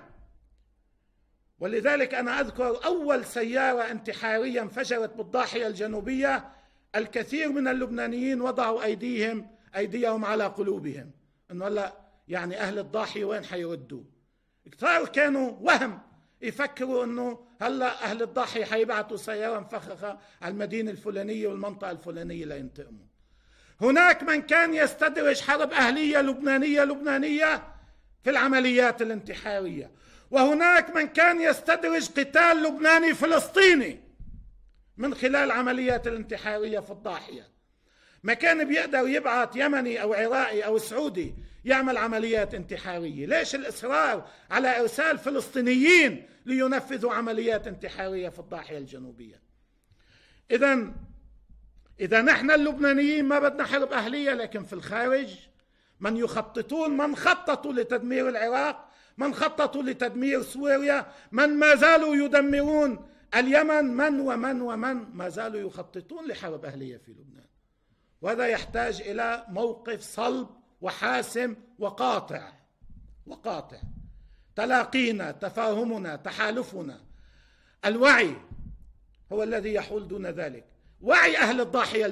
ولذلك أنا أذكر أول سيارة انتحارية انفجرت بالضاحية الجنوبية، الكثير من اللبنانيين وضعوا أيديهم على قلوبهم، إنه هلا يعني أهل الضاحية وين حيردوا؟ كثار كانوا وهم يفكروا إنه هلا أهل الضاحية حيبعتوا سيارة مفخخة على المدينة الفلانية والمنطقة الفلانية لينتقموا. هناك من كان يستدرج حرب أهلية لبنانية في العمليات الانتحارية، وهناك من كان يستدرج قتال لبناني فلسطيني من خلال عمليات الانتحارية في الضاحية. ما كان بيقدر يبعث يمني أو عراقي أو سعودي يعمل عمليات انتحارية. ليش الإصرار على إرسال فلسطينيين لينفذوا عمليات انتحارية في الضاحية الجنوبية؟ إذا نحن اللبنانيين ما بدنا حرب أهلية، لكن في الخارج من خططوا لتدمير العراق، من خططوا لتدمير سوريا، من ما زالوا يدمرون اليمن، من ما زالوا يخططون لحرب أهلية في لبنان. وهذا يحتاج إلى موقف صلب وحاسم وقاطع. تلاقينا، تفاهمنا، تحالفنا، الوعي هو الذي يحول دون ذلك. وعي أهل الضاحية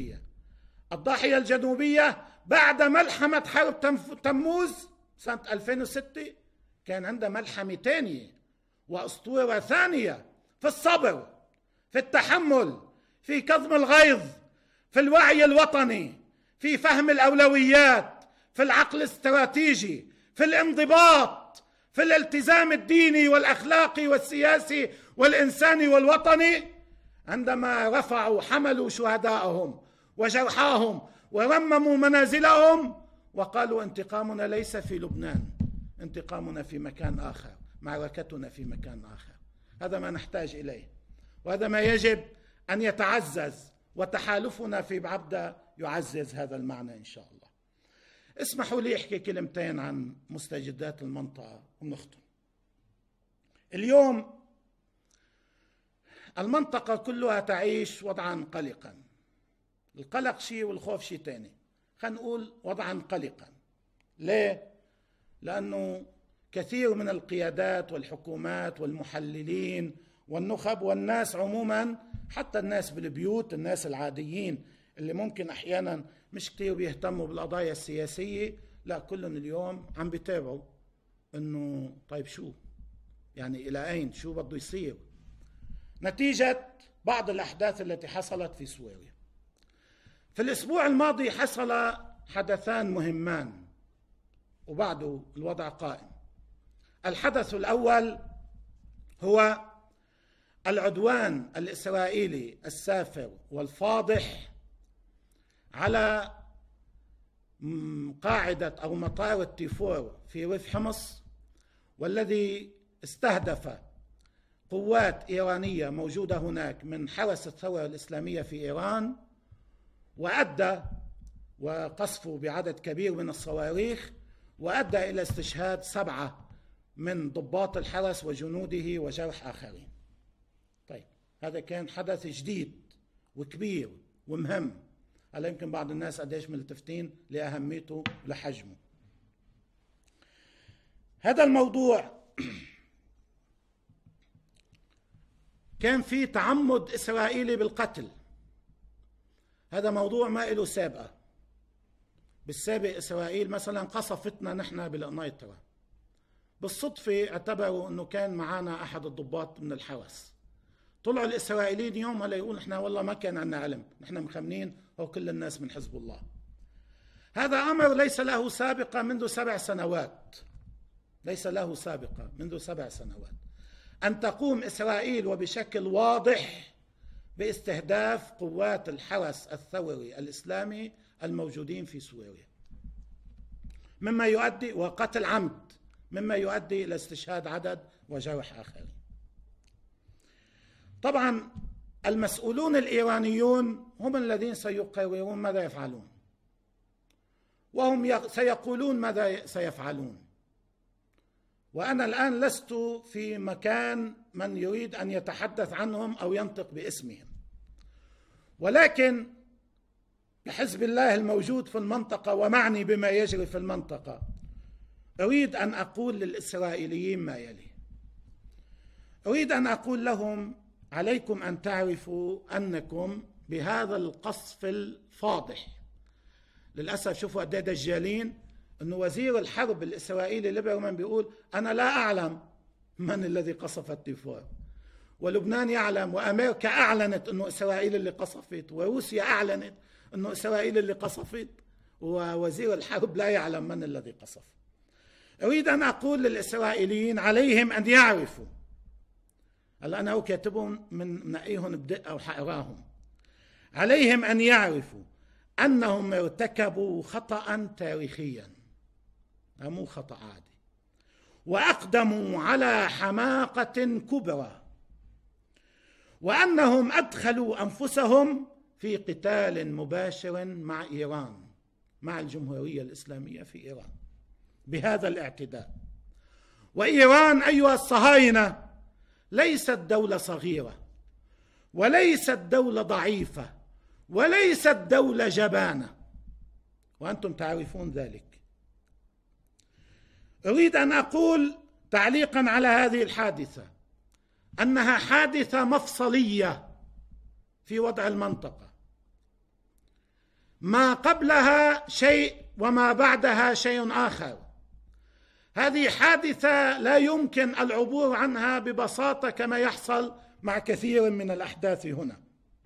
الجنوبية بعد ملحمة حرب تموز سنة 2006 كان عندها ملحمة ثانية وأسطورة ثانية في الصبر، في التحمل، في كظم الغيظ، في الوعي الوطني، في فهم الأولويات، في العقل الاستراتيجي، في الانضباط، في الالتزام الديني والأخلاقي والسياسي والإنساني والوطني. عندما حملوا شهداءهم وجرحاهم ورمموا منازلهم وقالوا انتقامنا ليس في لبنان، انتقامنا في مكان آخر، معركتنا في مكان آخر. هذا ما نحتاج إليه، وهذا ما يجب أن يتعزز، وتحالفنا في بعبدة يعزز هذا المعنى إن شاء الله. اسمحوا لي أحكي كلمتين عن مستجدات المنطقة ونختم. اليوم المنطقة كلها تعيش وضعا قلقا. القلق شيء والخوف شيء تاني. خلينا نقول وضعا قلقا. ليه؟ لأنه كثير من القيادات والحكومات والمحللين والنخب والناس عموما، حتى الناس بالبيوت، الناس العاديين اللي ممكن أحيانا مش كتير بيهتموا بالقضايا السياسية، لا كلهم اليوم عم بيتابعوا إنه طيب شو يعني، إلى أين، شو بده يصير نتيجة بعض الأحداث التي حصلت في سوريا. في الأسبوع الماضي حصل حدثان مهمان وبعده الوضع قائم. الحدث الأول هو العدوان الإسرائيلي السافر والفاضح على قاعدة أو مطار التيفور في ريف حمص، والذي استهدف قوات إيرانية موجودة هناك من حرس الثورة الإسلامية في إيران، وأدى وقصفه بعدد كبير من الصواريخ، وأدى إلى استشهاد 7 من ضباط الحرس وجنوده وجرح آخرين. طيب هذا كان حدث جديد وكبير ومهم. هلا يمكن بعض الناس قديش ملتفتين لأهميته ولحجمه. هذا الموضوع كان فيه تعمد إسرائيلي بالقتل. هذا موضوع ما له سابقة. بالسابق إسرائيل مثلا قصفتنا نحن بالقنيطرة، بالصدفة اعتبروا أنه كان معنا أحد الضباط من الحرس. طلعوا الإسرائيليين يوم هلا يقول نحن والله ما كان عندنا علم، نحن مخمنين هو كل الناس من حزب الله. هذا أمر ليس له سابقة منذ 7 سنوات، ليس له سابقة منذ 7 سنوات أن تقوم إسرائيل وبشكل واضح باستهداف قوات الحرس الثوري الإسلامي الموجودين في سوريا، مما يؤدي وقتل عمد، مما يؤدي إلى استشهاد عدد وجرح آخرين. طبعا المسؤولون الإيرانيون هم الذين سيقررون ماذا يفعلون، وهم سيقولون ماذا سيفعلون، وأنا الآن لست في مكان من يريد أن يتحدث عنهم أو ينطق باسمهم، ولكن بحزب الله الموجود في المنطقة ومعني بما يجري في المنطقة أريد أن أقول للإسرائيليين ما يلي. أريد أن أقول لهم عليكم أن تعرفوا أنكم بهذا القصف الفاضح، للأسف شوفوا قد ايه دجالين، أنه وزير الحرب الإسرائيلي ليبرمان بيقول أنا لا أعلم من الذي قصف التيفور، ولبنان يعلم، وأمريكا أعلنت أنه إسرائيل اللي قصفت، وروسيا أعلنت أنه إسرائيل اللي قصفت، ووزير الحرب لا يعلم من الذي قصف. أريد أن أقول للإسرائيليين عليهم أن يعرفوا، هلا أنا كاتبهم من نقيهم بدقة وحقراهم، عليهم أن يعرفوا أنهم ارتكبوا خطأ تاريخيا، مو خطأ عادي، وأقدموا على حماقة كبرى، وأنهم أدخلوا أنفسهم في قتال مباشر مع إيران، مع الجمهورية الإسلامية في إيران بهذا الاعتداء. وإيران أيها الصهاينة ليست دولة صغيرة، وليست دولة ضعيفة، وليست دولة جبانة، وأنتم تعرفون ذلك. أريد أن أقول تعليقا على هذه الحادثة أنها حادثة مفصلية في وضع المنطقة، ما قبلها شيء وما بعدها شيء آخر. هذه حادثة لا يمكن العبور عنها ببساطة كما يحصل مع كثير من الأحداث هنا.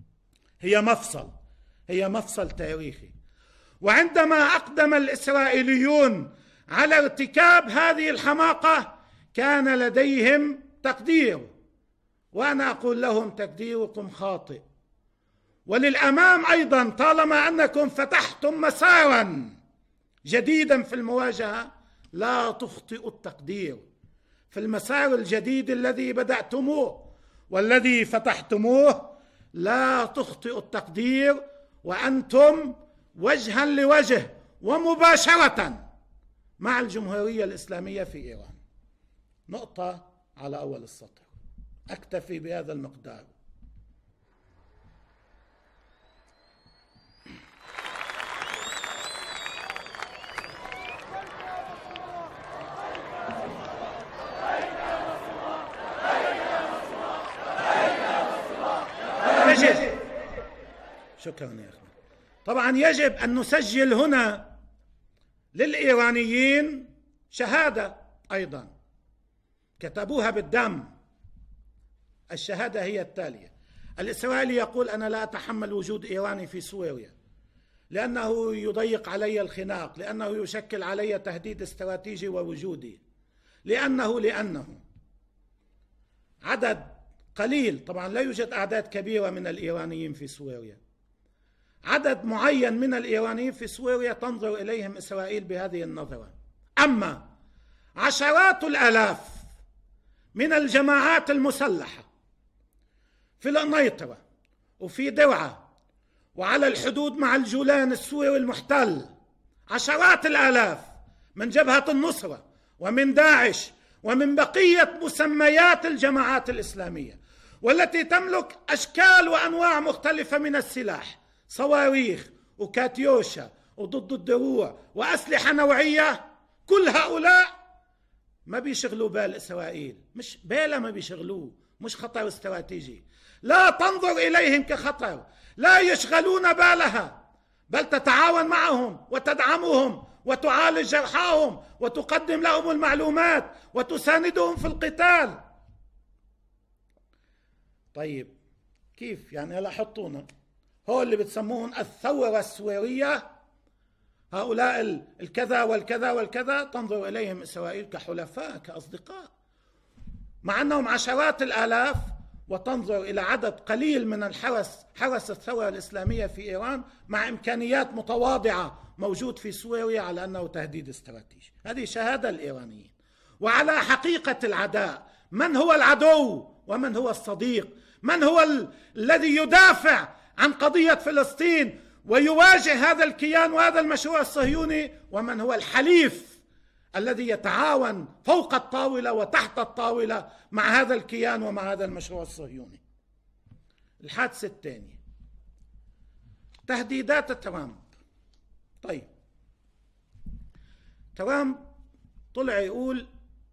هي مفصل تاريخي. وعندما أقدم الإسرائيليون على ارتكاب هذه الحماقة كان لديهم تقدير، وأنا أقول لهم تقديركم خاطئ، وللأمام أيضا طالما أنكم فتحتم مسارا جديدا في المواجهة لا تخطئوا التقدير في المسار الجديد الذي بدأتموه والذي فتحتموه، لا تخطئوا التقدير، وأنتم وجها لوجه ومباشرة مع الجمهورية الإسلامية في إيران. نقطة على أول السطر، أكتفي بهذا المقدار. شكرا يا أخي. طبعا يجب أن نسجل هنا للإيرانيين شهادة أيضا كتبوها بالدم. الشهادة هي التالية: الإسرائيلي يقول أنا لا أتحمل وجود إيراني في سوريا لأنه يضيق علي الخناق، لأنه يشكل علي تهديد استراتيجي ووجودي، لأنه عدد قليل، طبعا لا يوجد أعداد كبيرة من الإيرانيين في سوريا، عدد معين من الإيرانيين في سوريا تنظر إليهم إسرائيل بهذه النظرة. أما عشرات الآلاف من الجماعات المسلحة في القنيطرة وفي درعا وعلى الحدود مع الجولان السوري المحتل، عشرات الآلاف من جبهة النصرة ومن داعش ومن بقية مسميات الجماعات الإسلامية، والتي تملك أشكال وأنواع مختلفة من السلاح، صواريخ وكاتيوشا وضد الدروع وأسلحة نوعية، كل هؤلاء ما بيشغلوا بال إسرائيل، مش بالا ما بيشغلوه، مش خطر استراتيجي، لا تنظر إليهم كخطر، لا يشغلون بالها، بل تتعاون معهم وتدعمهم وتعالج جرحاهم وتقدم لهم المعلومات وتساندهم في القتال. طيب كيف يعني؟ هلا حطونا هو اللي بتسموهم الثورة السورية، هؤلاء الكذا والكذا والكذا، تنظر إليهم إسرائيل كحلفاء كأصدقاء، مع أنهم عشرات الآلاف، وتنظر إلى عدد قليل من حرس الثورة الإسلامية في إيران مع إمكانيات متواضعة موجود في سوريا على أنه تهديد استراتيجي. هذه شهادة الإيرانيين. وعلى حقيقة العداء، من هو العدو ومن هو الصديق، من هو الذي يدافع عن قضية فلسطين ويواجه هذا الكيان وهذا المشروع الصهيوني، ومن هو الحليف الذي يتعاون فوق الطاولة وتحت الطاولة مع هذا الكيان ومع هذا المشروع الصهيوني. الحادثة الثانية تهديدات ترامب. طيب ترامب طلع يقول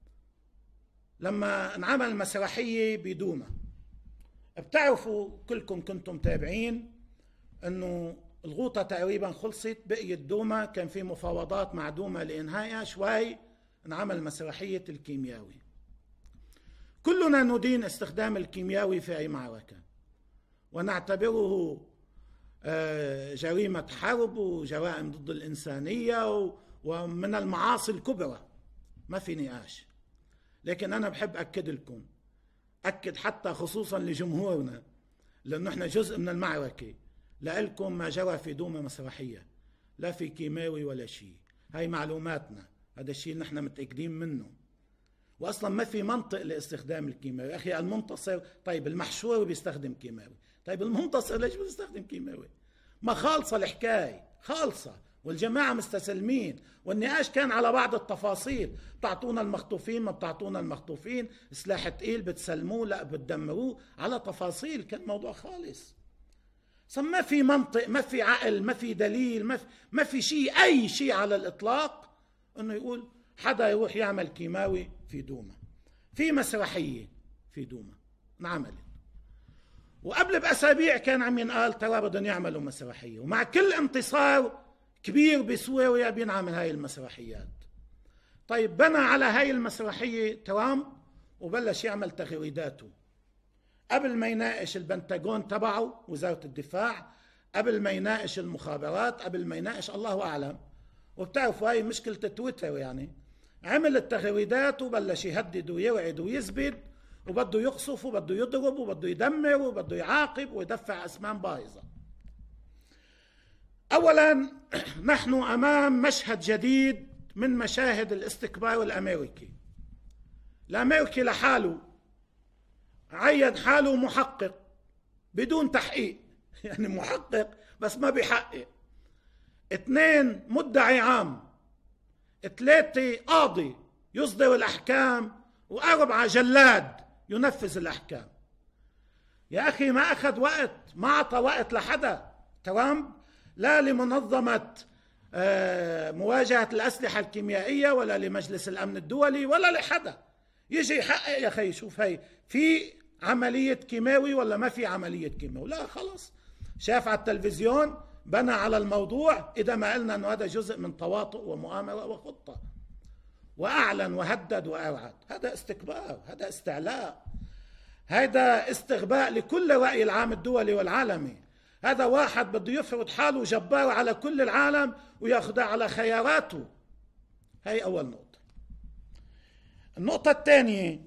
لما انعمل مسرحية بدوما، بتعرفوا كلكم كنتم تابعين انه الغوطة تقريبا خلصت، بقيت دوما، كان في مفاوضات مع دوما لإنهائها، شوي انعمل مسرحية الكيمياوي. كلنا ندين استخدام الكيمياوي في أي معركة ونعتبره جريمة حرب وجرائم ضد الإنسانية ومن المعاصي الكبرى، ما في نقاش. لكن أنا بحب أكد لكم، أكد حتى خصوصا لجمهورنا، لأنه احنا جزء من المعركة، لألكم ما جرى في دوما مسرحية، لا في كيماوي ولا شيء. هاي معلوماتنا، هذا الشيء نحن متأكدين منه. وأصلا ما في منطق لاستخدام الكيماوي. أخي المنتصر، طيب المحشور بيستخدم كيماوي، طيب المنتصر ليش بيستخدم كيماوي؟ ما خالصة الحكاية، خالصة، والجماعة مستسلمين، والنقاش كان على بعض التفاصيل. بتعطونا المخطوفين، ما بتعطونا المخطوفين، سلاح تقيل بتسلموه، لا بتدمروه، على تفاصيل. كان موضوع خالص. ما في منطق، ما في عقل، ما في دليل، ما في شيء، أي شيء على الإطلاق أنه يقول حدا يروح يعمل كيماوي في دوما. في مسرحية في دوما انعملت، وقبل بأسابيع كان عم ينقال ترى بدهم يعملوا مسرحية، ومع كل انتصار كبير بسوريا بينعمل هاي المسرحيات. طيب بنى على هاي المسرحية ترامب وبلش يعمل تغريداته قبل ما يناقش البنتاغون تبعه وزارة الدفاع، قبل ما يناقش المخابرات، قبل ما يناقش الله أعلم. وبتعرفوا هاي مشكلة تويتر، يعني عمل التغريدات وبلش يهدد ويوعد ويزبد، وبده يقصف وبده يضرب وبده يدمر وبده يعاقب ويدفع أسمان بايظة. أولا نحن أمام مشهد جديد من مشاهد الاستكبار الأمريكي. الأمريكي لحاله عين حاله محقق بدون تحقيق، يعني محقق بس ما بيحقق، 2 مدعي عام، 3 قاضي يصدر الأحكام، و4 جلاد ينفذ الأحكام. يا أخي ما أخذ وقت، ما أعطى وقت لحدا ترامب، لا لمنظمة مواجهة الأسلحة الكيميائية ولا لمجلس الأمن الدولي ولا لحدا. يجي يحقق يا أخي، شوف هي في عملية كيماوي ولا ما في عملية كيماوي؟ لا خلص، شاف على التلفزيون، بنى على الموضوع، إذا ما قلنا أنه هذا جزء من تواطؤ ومؤامرة وخطة، وأعلن وهدد وأوعد. هذا استكبار، هذا استعلاء، هذا استغباء لكل الرأي العام الدولي والعالمي. هذا واحد بده يفرض حاله جبار على كل العالم ويخضع على خياراته. هاي أول نقطة. النقطة الثانية،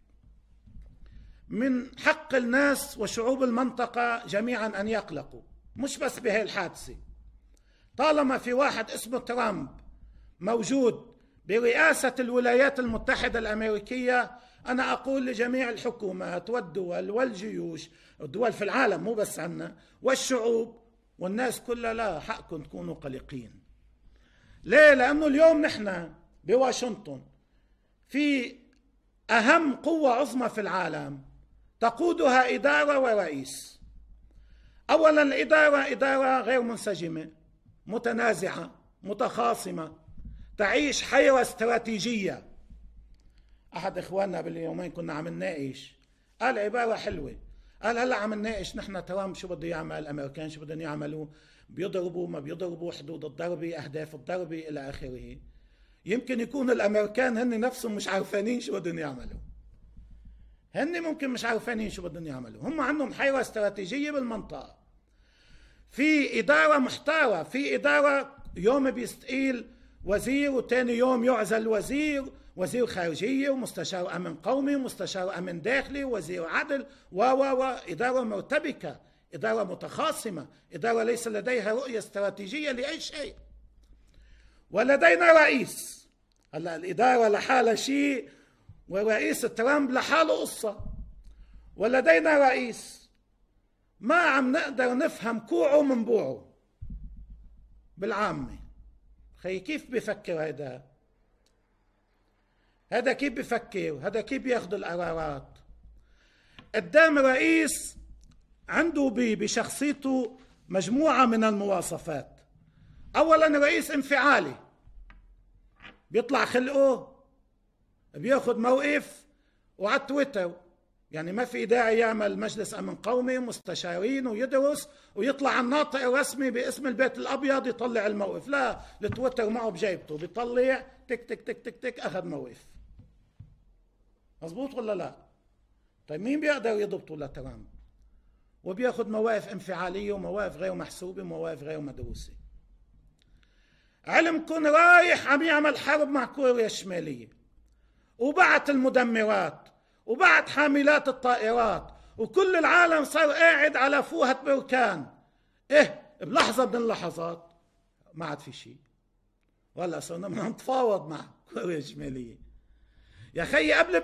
من حق الناس وشعوب المنطقة جميعا أن يقلقوا، مش بس بهي الحادثة. طالما في واحد اسمه ترامب موجود برئاسة الولايات المتحدة الأمريكية، أنا أقول لجميع الحكومات والدول والجيوش، الدول في العالم مو بس عنا، والشعوب والناس كلها، لا، حقكم تكونوا قلقين. ليه؟ لأنه اليوم نحن بواشنطن في أهم قوة عظمى في العالم تقودها إدارة ورئيس. أولا الإدارة إدارة غير منسجمة، متنازعة، متخاصمة، تعيش حيرة استراتيجية. أحد إخواننا باليومين كنا عم نناقش، قال عبارة حلوة، قال هلا عم نناقش نحن ترامب شو بده يعمل، الامريكان شو بدهم يعملوا، بيضربوا ما بيضربوا، حدود الضربه، اهداف الضربه الى اخره. يمكن يكون الامريكان هن نفسهم مش عارفانين شو بدهم يعملوا، هن ممكن مش عارفانين شو بدهم يعملوا. هم عندهم حيرة استراتيجية بالمنطقة، في إدارة محتارة، في إدارة يوم بيستقيل وزير وتاني يوم يعزل وزير خارجية ومستشار أمن قومي ومستشار أمن داخلي ووزير عدل إدارة مرتبكة، إدارة متخاصمة، إدارة ليس لديها رؤية استراتيجية لأي شيء. ولدينا رئيس، هلا الإدارة لحالها شيء ورئيس ترامب لحاله قصة، ولدينا رئيس ما عم نقدر نفهم كوعه من بوعه بالعامة. خي كيف بيفكر هذا كيف بيفكر، هذا كيف بياخد القرارات؟ قدام رئيس عنده بشخصيته مجموعة من المواصفات. أولا رئيس انفعالي، بيطلع خلقه بياخد موقف وعلى تويتر، يعني ما في داعي يعمل مجلس أمن قومي مستشارين ويدرس ويطلع على الناطق الرسمي باسم البيت الأبيض يطلع الموقف، لا، التويتر معه بجيبته بيطلع تك تك تك تك تك أخذ موقف. مظبوط ولا لا؟ طيب مين بيقدر يضبطه لترامب؟ وبياخد مواقف انفعالية ومواقف غير محسوبة ومواقف غير مدروسة. علمكن رايح عم يعمل حرب مع كوريا الشمالية، وبعت المدمرات وبعت حاملات الطائرات، وكل العالم صار قاعد على فوهة بركان. بلحظة من اللحظات ما عاد في شيء، ولا صرنا بدنا نتفاوض مع كوريا الشمالية. يا خيي قبل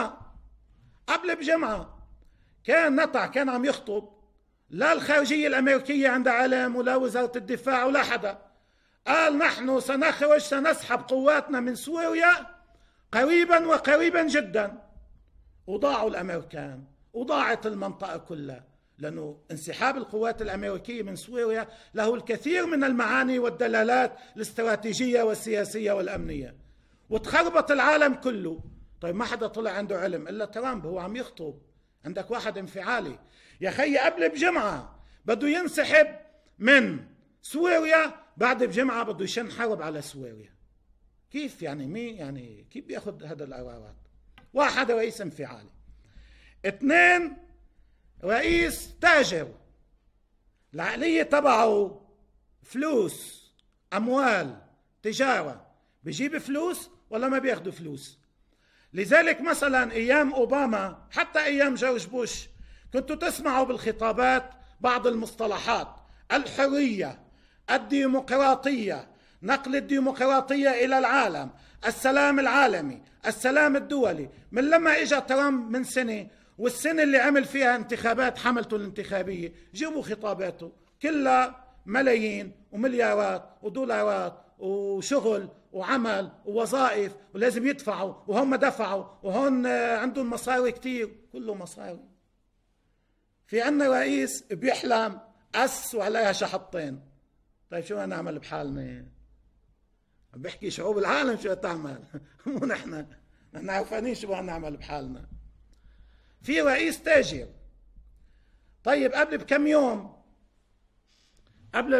بجمعة كان عم يخطب، لا الخارجية الأمريكية عندها علم ولا وزارة الدفاع ولا حدا، قال نحن سنسحب قواتنا من سوريا قريبا جدا. وضاعوا الأمريكان وضاعت المنطقة كلها، لأنه انسحاب القوات الأمريكية من سوريا له الكثير من المعاني والدلالات الاستراتيجية والسياسية والأمنية، وتخربط العالم كله. طيب ما حدا طلع عنده علم إلا ترامب، هو عم يخطب، عندك واحد انفعالي. يا خي قبل بجمعة بده ينسحب من سوريا، بعد بجمعة بده يشن حرب على سوريا. كيف يعني؟ مين يعني كيف بياخد هذا القرارات؟ واحد رئيس انفعالي، اثنين رئيس تاجر، العقلية تبعه فلوس، أموال، تجارة، بيجيب فلوس ولا ما بياخدوا فلوس. لذلك مثلا أيام أوباما حتى أيام جورج بوش كنتوا تسمعوا بالخطابات بعض المصطلحات: الحرية، الديمقراطية، نقل الديمقراطية إلى العالم، السلام العالمي، السلام الدولي. من لما إجا ترامب من سنة، والسنة اللي عمل فيها انتخابات حملته الانتخابية، جيبوا خطاباته كلها ملايين ومليارات ودولارات وشغل وعمل ووظائف، ولازم يدفعوا وهم دفعوا وهون عندهم مصاري كتير، كله مصاري. في عنا رئيس بيحلم أس وعليها شحطين. طيب شو هنعمل بحالنا؟ بيحكي شعوب العالم شو تعمل مو نحن عارفين شو هنعمل بحالنا. في رئيس تاجر، طيب قبل بكم يوم، قبل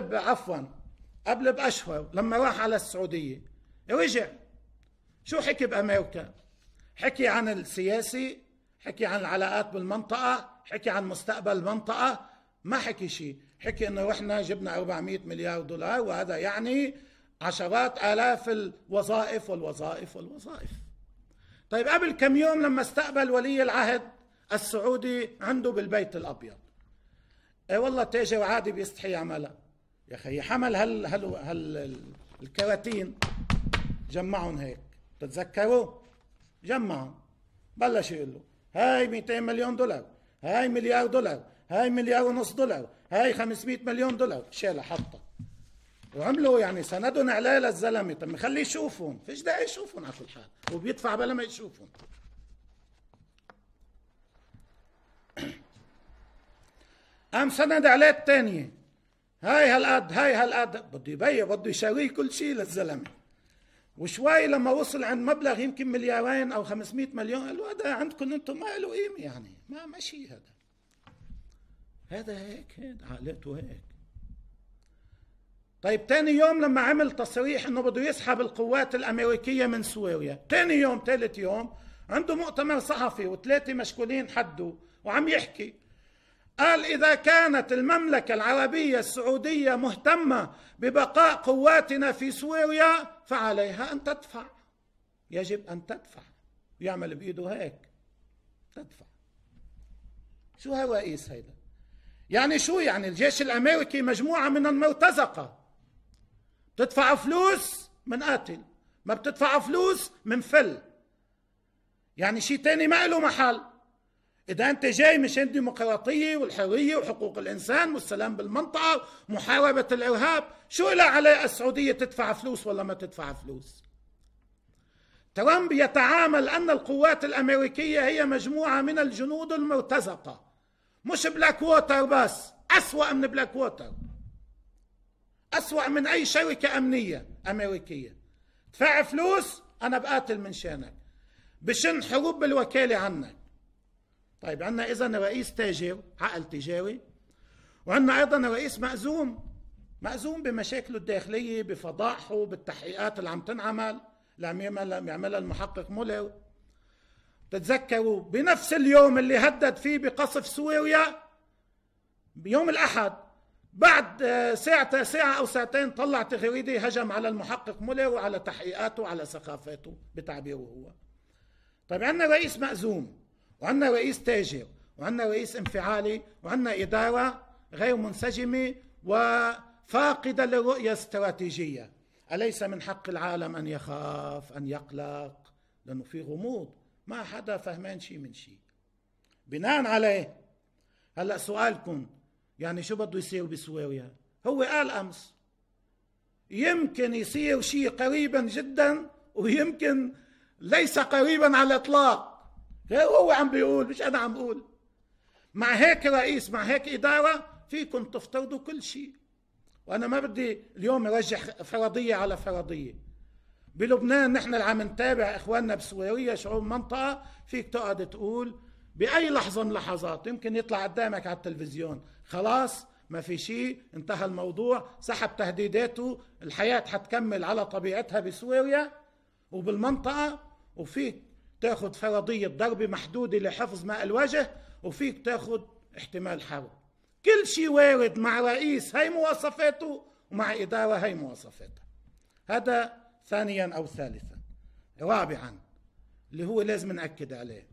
بأشهر لما راح على السعودية رجع، شو حكي بأمريكا؟ حكي عن السياسي، حكي عن العلاقات بالمنطقة، حكي عن مستقبل المنطقة، ما حكي شيء. حكي انه احنا جبنا 400 مليار دولار وهذا يعني عشرات آلاف الوظائف والوظائف والوظائف. طيب قبل كم يوم لما استقبل ولي العهد السعودي عنده بالبيت الأبيض، والله تاجر عادي بيستحي يعملها. يا أخي حمل هل الكراتين، جمعهم هيك، تتذكروا؟ جمعهم، بلش يقول له هاي 200 مليون دولار، هاي مليار دولار، هاي مليار ونص دولار، هاي 500 مليون دولار، شالها حطها. وعملوا يعني سندهم عليه للزلمه. طب مخليه يشوفهم، فيش داعي يشوفهم على كل حال، وبيدفع بلا ما يشوفهم. قام سند عليه الثانيه، هاي هالقد بده يبيع، بده يشاريه كل شيء للزلمه. وشوي لما وصل عند مبلغ يمكن مليارين او 500 مليون، قال له هذا عندكم انتم ما له قيمه، يعني ما شيء هذا. هذا هيك عقلته هيك. طيب تاني يوم لما عمل تصريح انه بده يسحب القوات الامريكيه من سوريا، تاني يوم ثالث يوم عنده مؤتمر صحفي وثلاثه مشكولين حده وعم يحكي، قال اذا كانت المملكه العربيه السعوديه مهتمه ببقاء قواتنا في سوريا فعليها ان تدفع، يجب ان تدفع. يعمل بايده هيك تدفع. شو هالرئيس هيدا؟ يعني شو يعني؟ الجيش الامريكي مجموعه من المرتزقه، بتدفع فلوس من قاتل، ما بتدفع فلوس من فل. يعني شيء تاني ما له محل. اذا انت جاي مشان الديمقراطيه والحريه وحقوق الانسان والسلام بالمنطقه ومحاربه الارهاب، شو لها علاقه السعوديه تدفع فلوس ولا ما تدفع فلوس؟ ترامب يتعامل ان القوات الامريكيه هي مجموعه من الجنود المرتزقه، مش بلاك ووتر بس، أسوأ من بلاك ووتر، أسوأ من أي شركة أمنية أمريكية. دفع فلوس أنا بقاتل من شانك، بشن حروب بالوكالة عنك. طيب عندنا إذن رئيس تاجر، عقل تجاري، وعندنا أيضا رئيس مأزوم بمشاكله الداخلية، بفضائحه، بالتحقيقات اللي عم تنعمل اللي عم يعملها المحقق مولر. تتذكروا بنفس اليوم اللي هدد فيه بقصف سوريا بيوم الأحد، بعد ساعة أو ساعتين طلع تغريدة هجم على المحقق مولر وعلى تحقيقاته وعلى سخافاته بتعبيره هو. طيب عندنا رئيس مأزوم، وعندنا رئيس تاجر، وعندنا رئيس انفعالي، وعندنا إدارة غير منسجمة وفاقدة للرؤية الاستراتيجية. أليس من حق العالم أن يخاف، أن يقلق؟ لأنه في غموض، ما حدا فهمان شيء من شيء. بناء عليه هلأ سؤالكم، يعني شو بده يصير بسوريا؟ هو قال أمس يمكن يصير شيء قريبا جدا ويمكن ليس قريبا على الإطلاق. هو عم بيقول، مش أنا عم بقول. مع هيك رئيس، مع هيك إدارة، فيكم تفترضوا كل شيء. وأنا ما بدي اليوم أرجح فرضية على فرضية. بلبنان نحن اللي عم نتابع إخواننا بسوريا، شعوب منطقة، فيك تقعد تقول بأي لحظة من لحظات يمكن يطلع قدامك على التلفزيون خلاص ما في شيء، انتهى الموضوع، سحب تهديداته، الحياة حتكمل على طبيعتها بسوريا وبالمنطقة. وفيك تاخد فرضية ضربة محدودة لحفظ ماء الوجه، وفيك تاخد احتمال حرب. كل شيء وارد مع رئيس هاي مواصفاته ومع إدارة هاي مواصفاتها. هذا ثانيا أو ثالثا. رابعا اللي هو لازم نأكد عليه،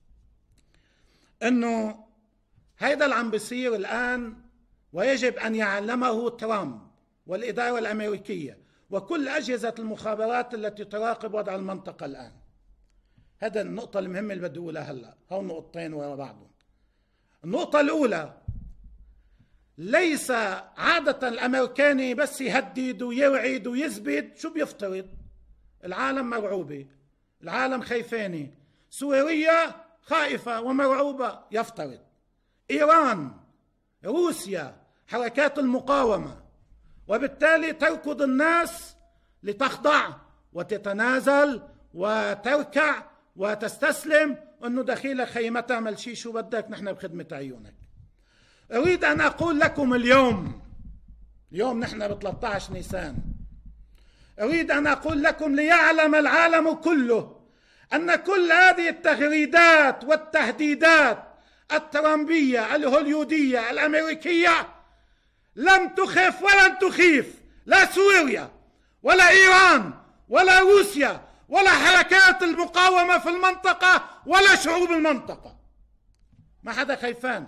انه هيدا اللي عم بيصير الآن ويجب أن يعلمه ترامب والإدارة الأمريكية وكل أجهزة المخابرات التي تراقب وضع المنطقة الآن. هذا النقطة المهمة اللي بدي أقولها هلأ، هون نقطتين ورا بعضهم. النقطة الأولى، ليس عادة الأمريكاني بس يهدد ويوعد ويثبت، شو بيفترض؟ العالم مرعوبة، العالم خايفانة، سوريا خائفة ومرعوبة، يفترض. إيران، روسيا، حركات المقاومة، وبالتالي تركض الناس لتخضع وتتنازل وتركع وتستسلم، أنه دخيلك خي ما تعمل شيء، شو بدك، نحن بخدمة عيونك. أريد أن أقول لكم اليوم نحن ب 13 نيسان، أريد أن أقول لكم ليعلم العالم كله أن كل هذه التغريدات والتهديدات الترامبية الهوليودية الأمريكية لم تخف ولن تخيف لا سوريا ولا إيران ولا روسيا ولا حركات المقاومة في المنطقة ولا شعوب المنطقة. ما حدا خايفان.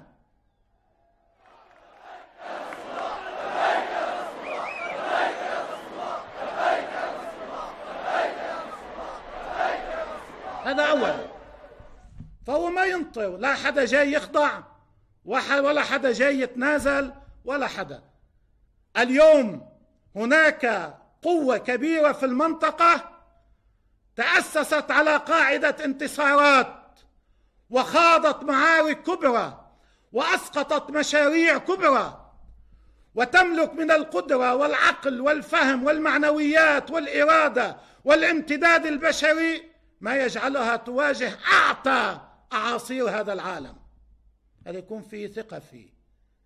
هذا أول. فهو ما ينطر، لا حدا جاي يخضع ولا حدا جاي يتنازل ولا حدا. اليوم هناك قوة كبيرة في المنطقة تأسست على قاعدة انتصارات وخاضت معارك كبرى وأسقطت مشاريع كبرى، وتملك من القدرة والعقل والفهم والمعنويات والإرادة والامتداد البشري ما يجعلها تواجه أعتى أعاصير هذا العالم. هذا يكون فيه ثقة فيه.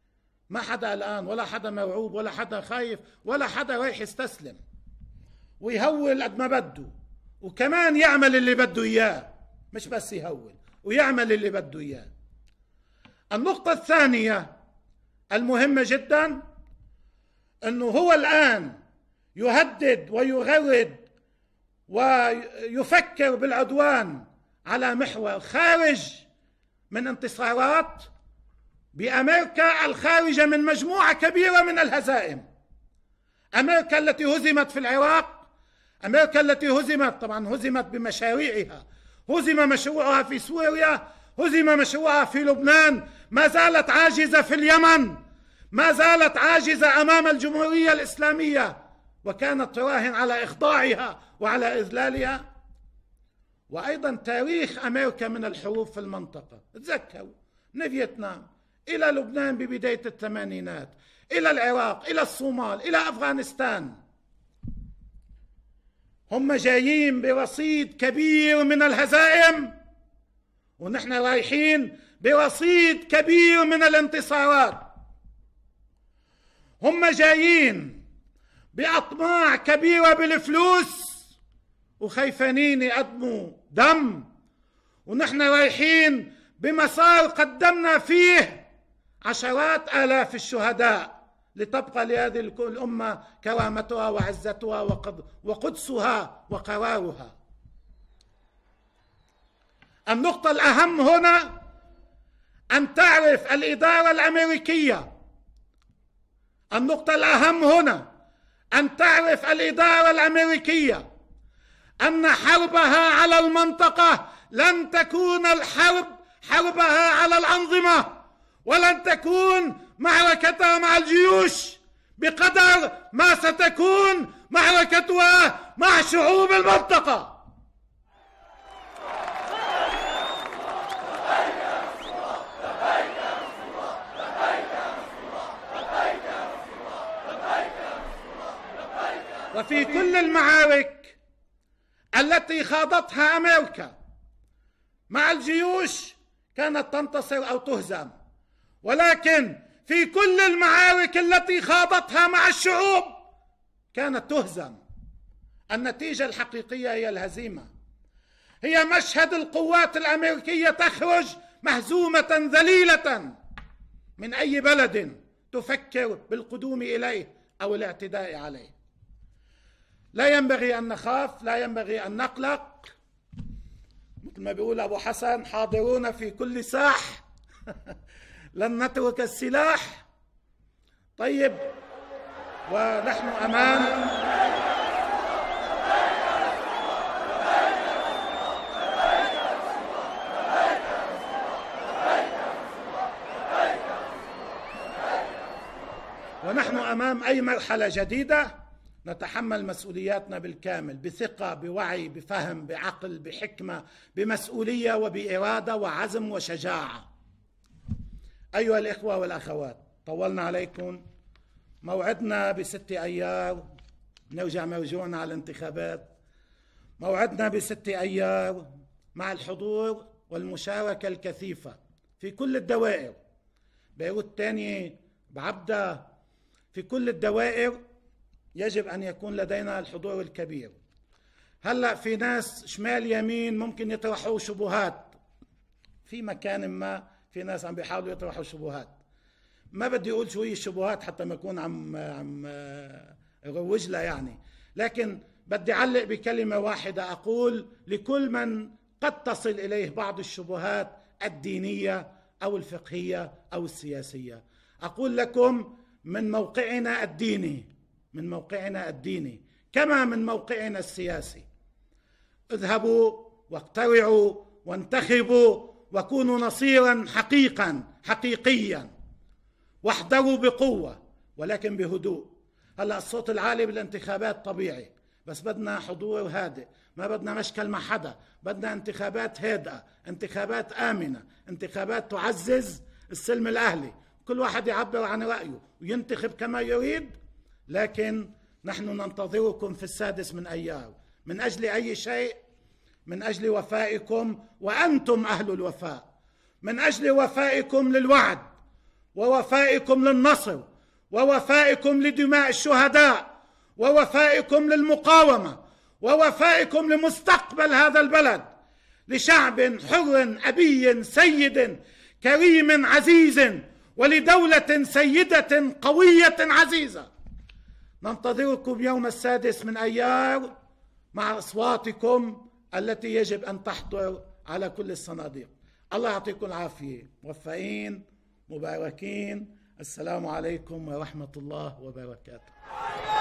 ما حدا قلقان ولا حدا مرعوب ولا حدا خايف ولا حدا رايح يستسلم، ويهول قد ما بده، وكمان يعمل اللي بده إياه، مش بس يهول ويعمل اللي بده إياه. النقطة الثانية المهمة جدا أنه هو الآن يهدد ويغرد ويفكر بالعدوان على محور خارج من انتصارات بأمريكا الخارجة من مجموعة كبيرة من الهزائم. أمريكا التي هزمت في العراق، أمريكا التي هزمت بمشاريعها، هزم مشروعها في سوريا، هزم مشروعها في لبنان، ما زالت عاجزة في اليمن، ما زالت عاجزة أمام الجمهورية الإسلامية، وكانت تراهن على إخضاعها وعلى إذلالها. وأيضا تاريخ أمريكا من الحروب في المنطقة، تذكروا من فيتنام إلى لبنان ببداية الثمانينات، إلى العراق، إلى الصومال، إلى أفغانستان، هم جايين برصيد كبير من الهزائم، ونحن رايحين برصيد كبير من الانتصارات. هم جايين بأطماع كبيرة بالفلوس وخايفانين يقدموا دم، ونحن رايحين بمسار قدمنا فيه عشرات آلاف الشهداء لتبقى لهذه الأمة كرامتها وعزتها وقدسها وقرارها. النقطة الأهم هنا أن تعرف الإدارة الأمريكية، النقطة الأهم هنا أن تعرف الإدارة الأمريكية أن حربها على المنطقة لن تكون الحرب حربها على الأنظمة، ولن تكون معركتها مع الجيوش بقدر ما ستكون معركتها مع شعوب المنطقة. وفي كل المعارك التي خاضتها أمريكا مع الجيوش كانت تنتصر أو تهزم، ولكن في كل المعارك التي خاضتها مع الشعوب كانت تهزم. النتيجة الحقيقية هي الهزيمة، هي مشهد القوات الأمريكية تخرج مهزومة ذليلة من أي بلد تفكر بالقدوم إليه أو الاعتداء عليه. لا ينبغي أن نخاف، لا ينبغي أن نقلق، مثل ما بيقول أبو حسن: حاضرون في كل ساح لن نترك السلاح. طيب، ونحن أمام أي مرحلة جديدة نتحمل مسؤولياتنا بالكامل، بثقة، بوعي، بفهم، بعقل، بحكمة، بمسؤولية وبإرادة وعزم وشجاعة. أيها الإخوة والأخوات، طولنا عليكم. موعدنا ب6 أيار، نرجع مرجوعنا على الانتخابات. موعدنا ب6 أيار مع الحضور والمشاركة الكثيفة في كل الدوائر، بيروت الثانية، بعبدة، في كل الدوائر يجب أن يكون لدينا الحضور الكبير. هلأ في ناس شمال يمين ممكن يطرحوا شبهات في مكان ما، في ناس عم بيحاولوا يطرحوا شبهات. ما بدي أقول شو هي الشبهات حتى ما أكون عم روج لها يعني، لكن بدي أعلق بكلمة واحدة، أقول لكل من قد تصل إليه بعض الشبهات الدينية أو الفقهية أو السياسية، أقول لكم من موقعنا الديني كما من موقعنا السياسي، اذهبوا واقترعوا وانتخبوا وكونوا نصيرا حقيقيا، واحضروا بقوة ولكن بهدوء. هلأ الصوت العالي بالانتخابات طبيعي، بس بدنا حضور هادئ، ما بدنا مشكل مع حدا، بدنا انتخابات هادئة، انتخابات آمنة، انتخابات تعزز السلم الأهلي، كل واحد يعبر عن رأيه وينتخب كما يريد. لكن نحن ننتظركم في 6 من أيار من أجل أي شيء، من أجل وفائكم، وأنتم أهل الوفاء، من أجل وفائكم للوعد ووفائكم للنصر ووفائكم لدماء الشهداء ووفائكم للمقاومة ووفائكم لمستقبل هذا البلد، لشعب حر أبي سيد كريم عزيز، ولدولة سيدة قوية عزيزة. ننتظركم يوم 6 من أيار مع أصواتكم التي يجب أن تحضر على كل الصناديق. الله يعطيكم العافية، موفقين مباركين. السلام عليكم ورحمة الله وبركاته.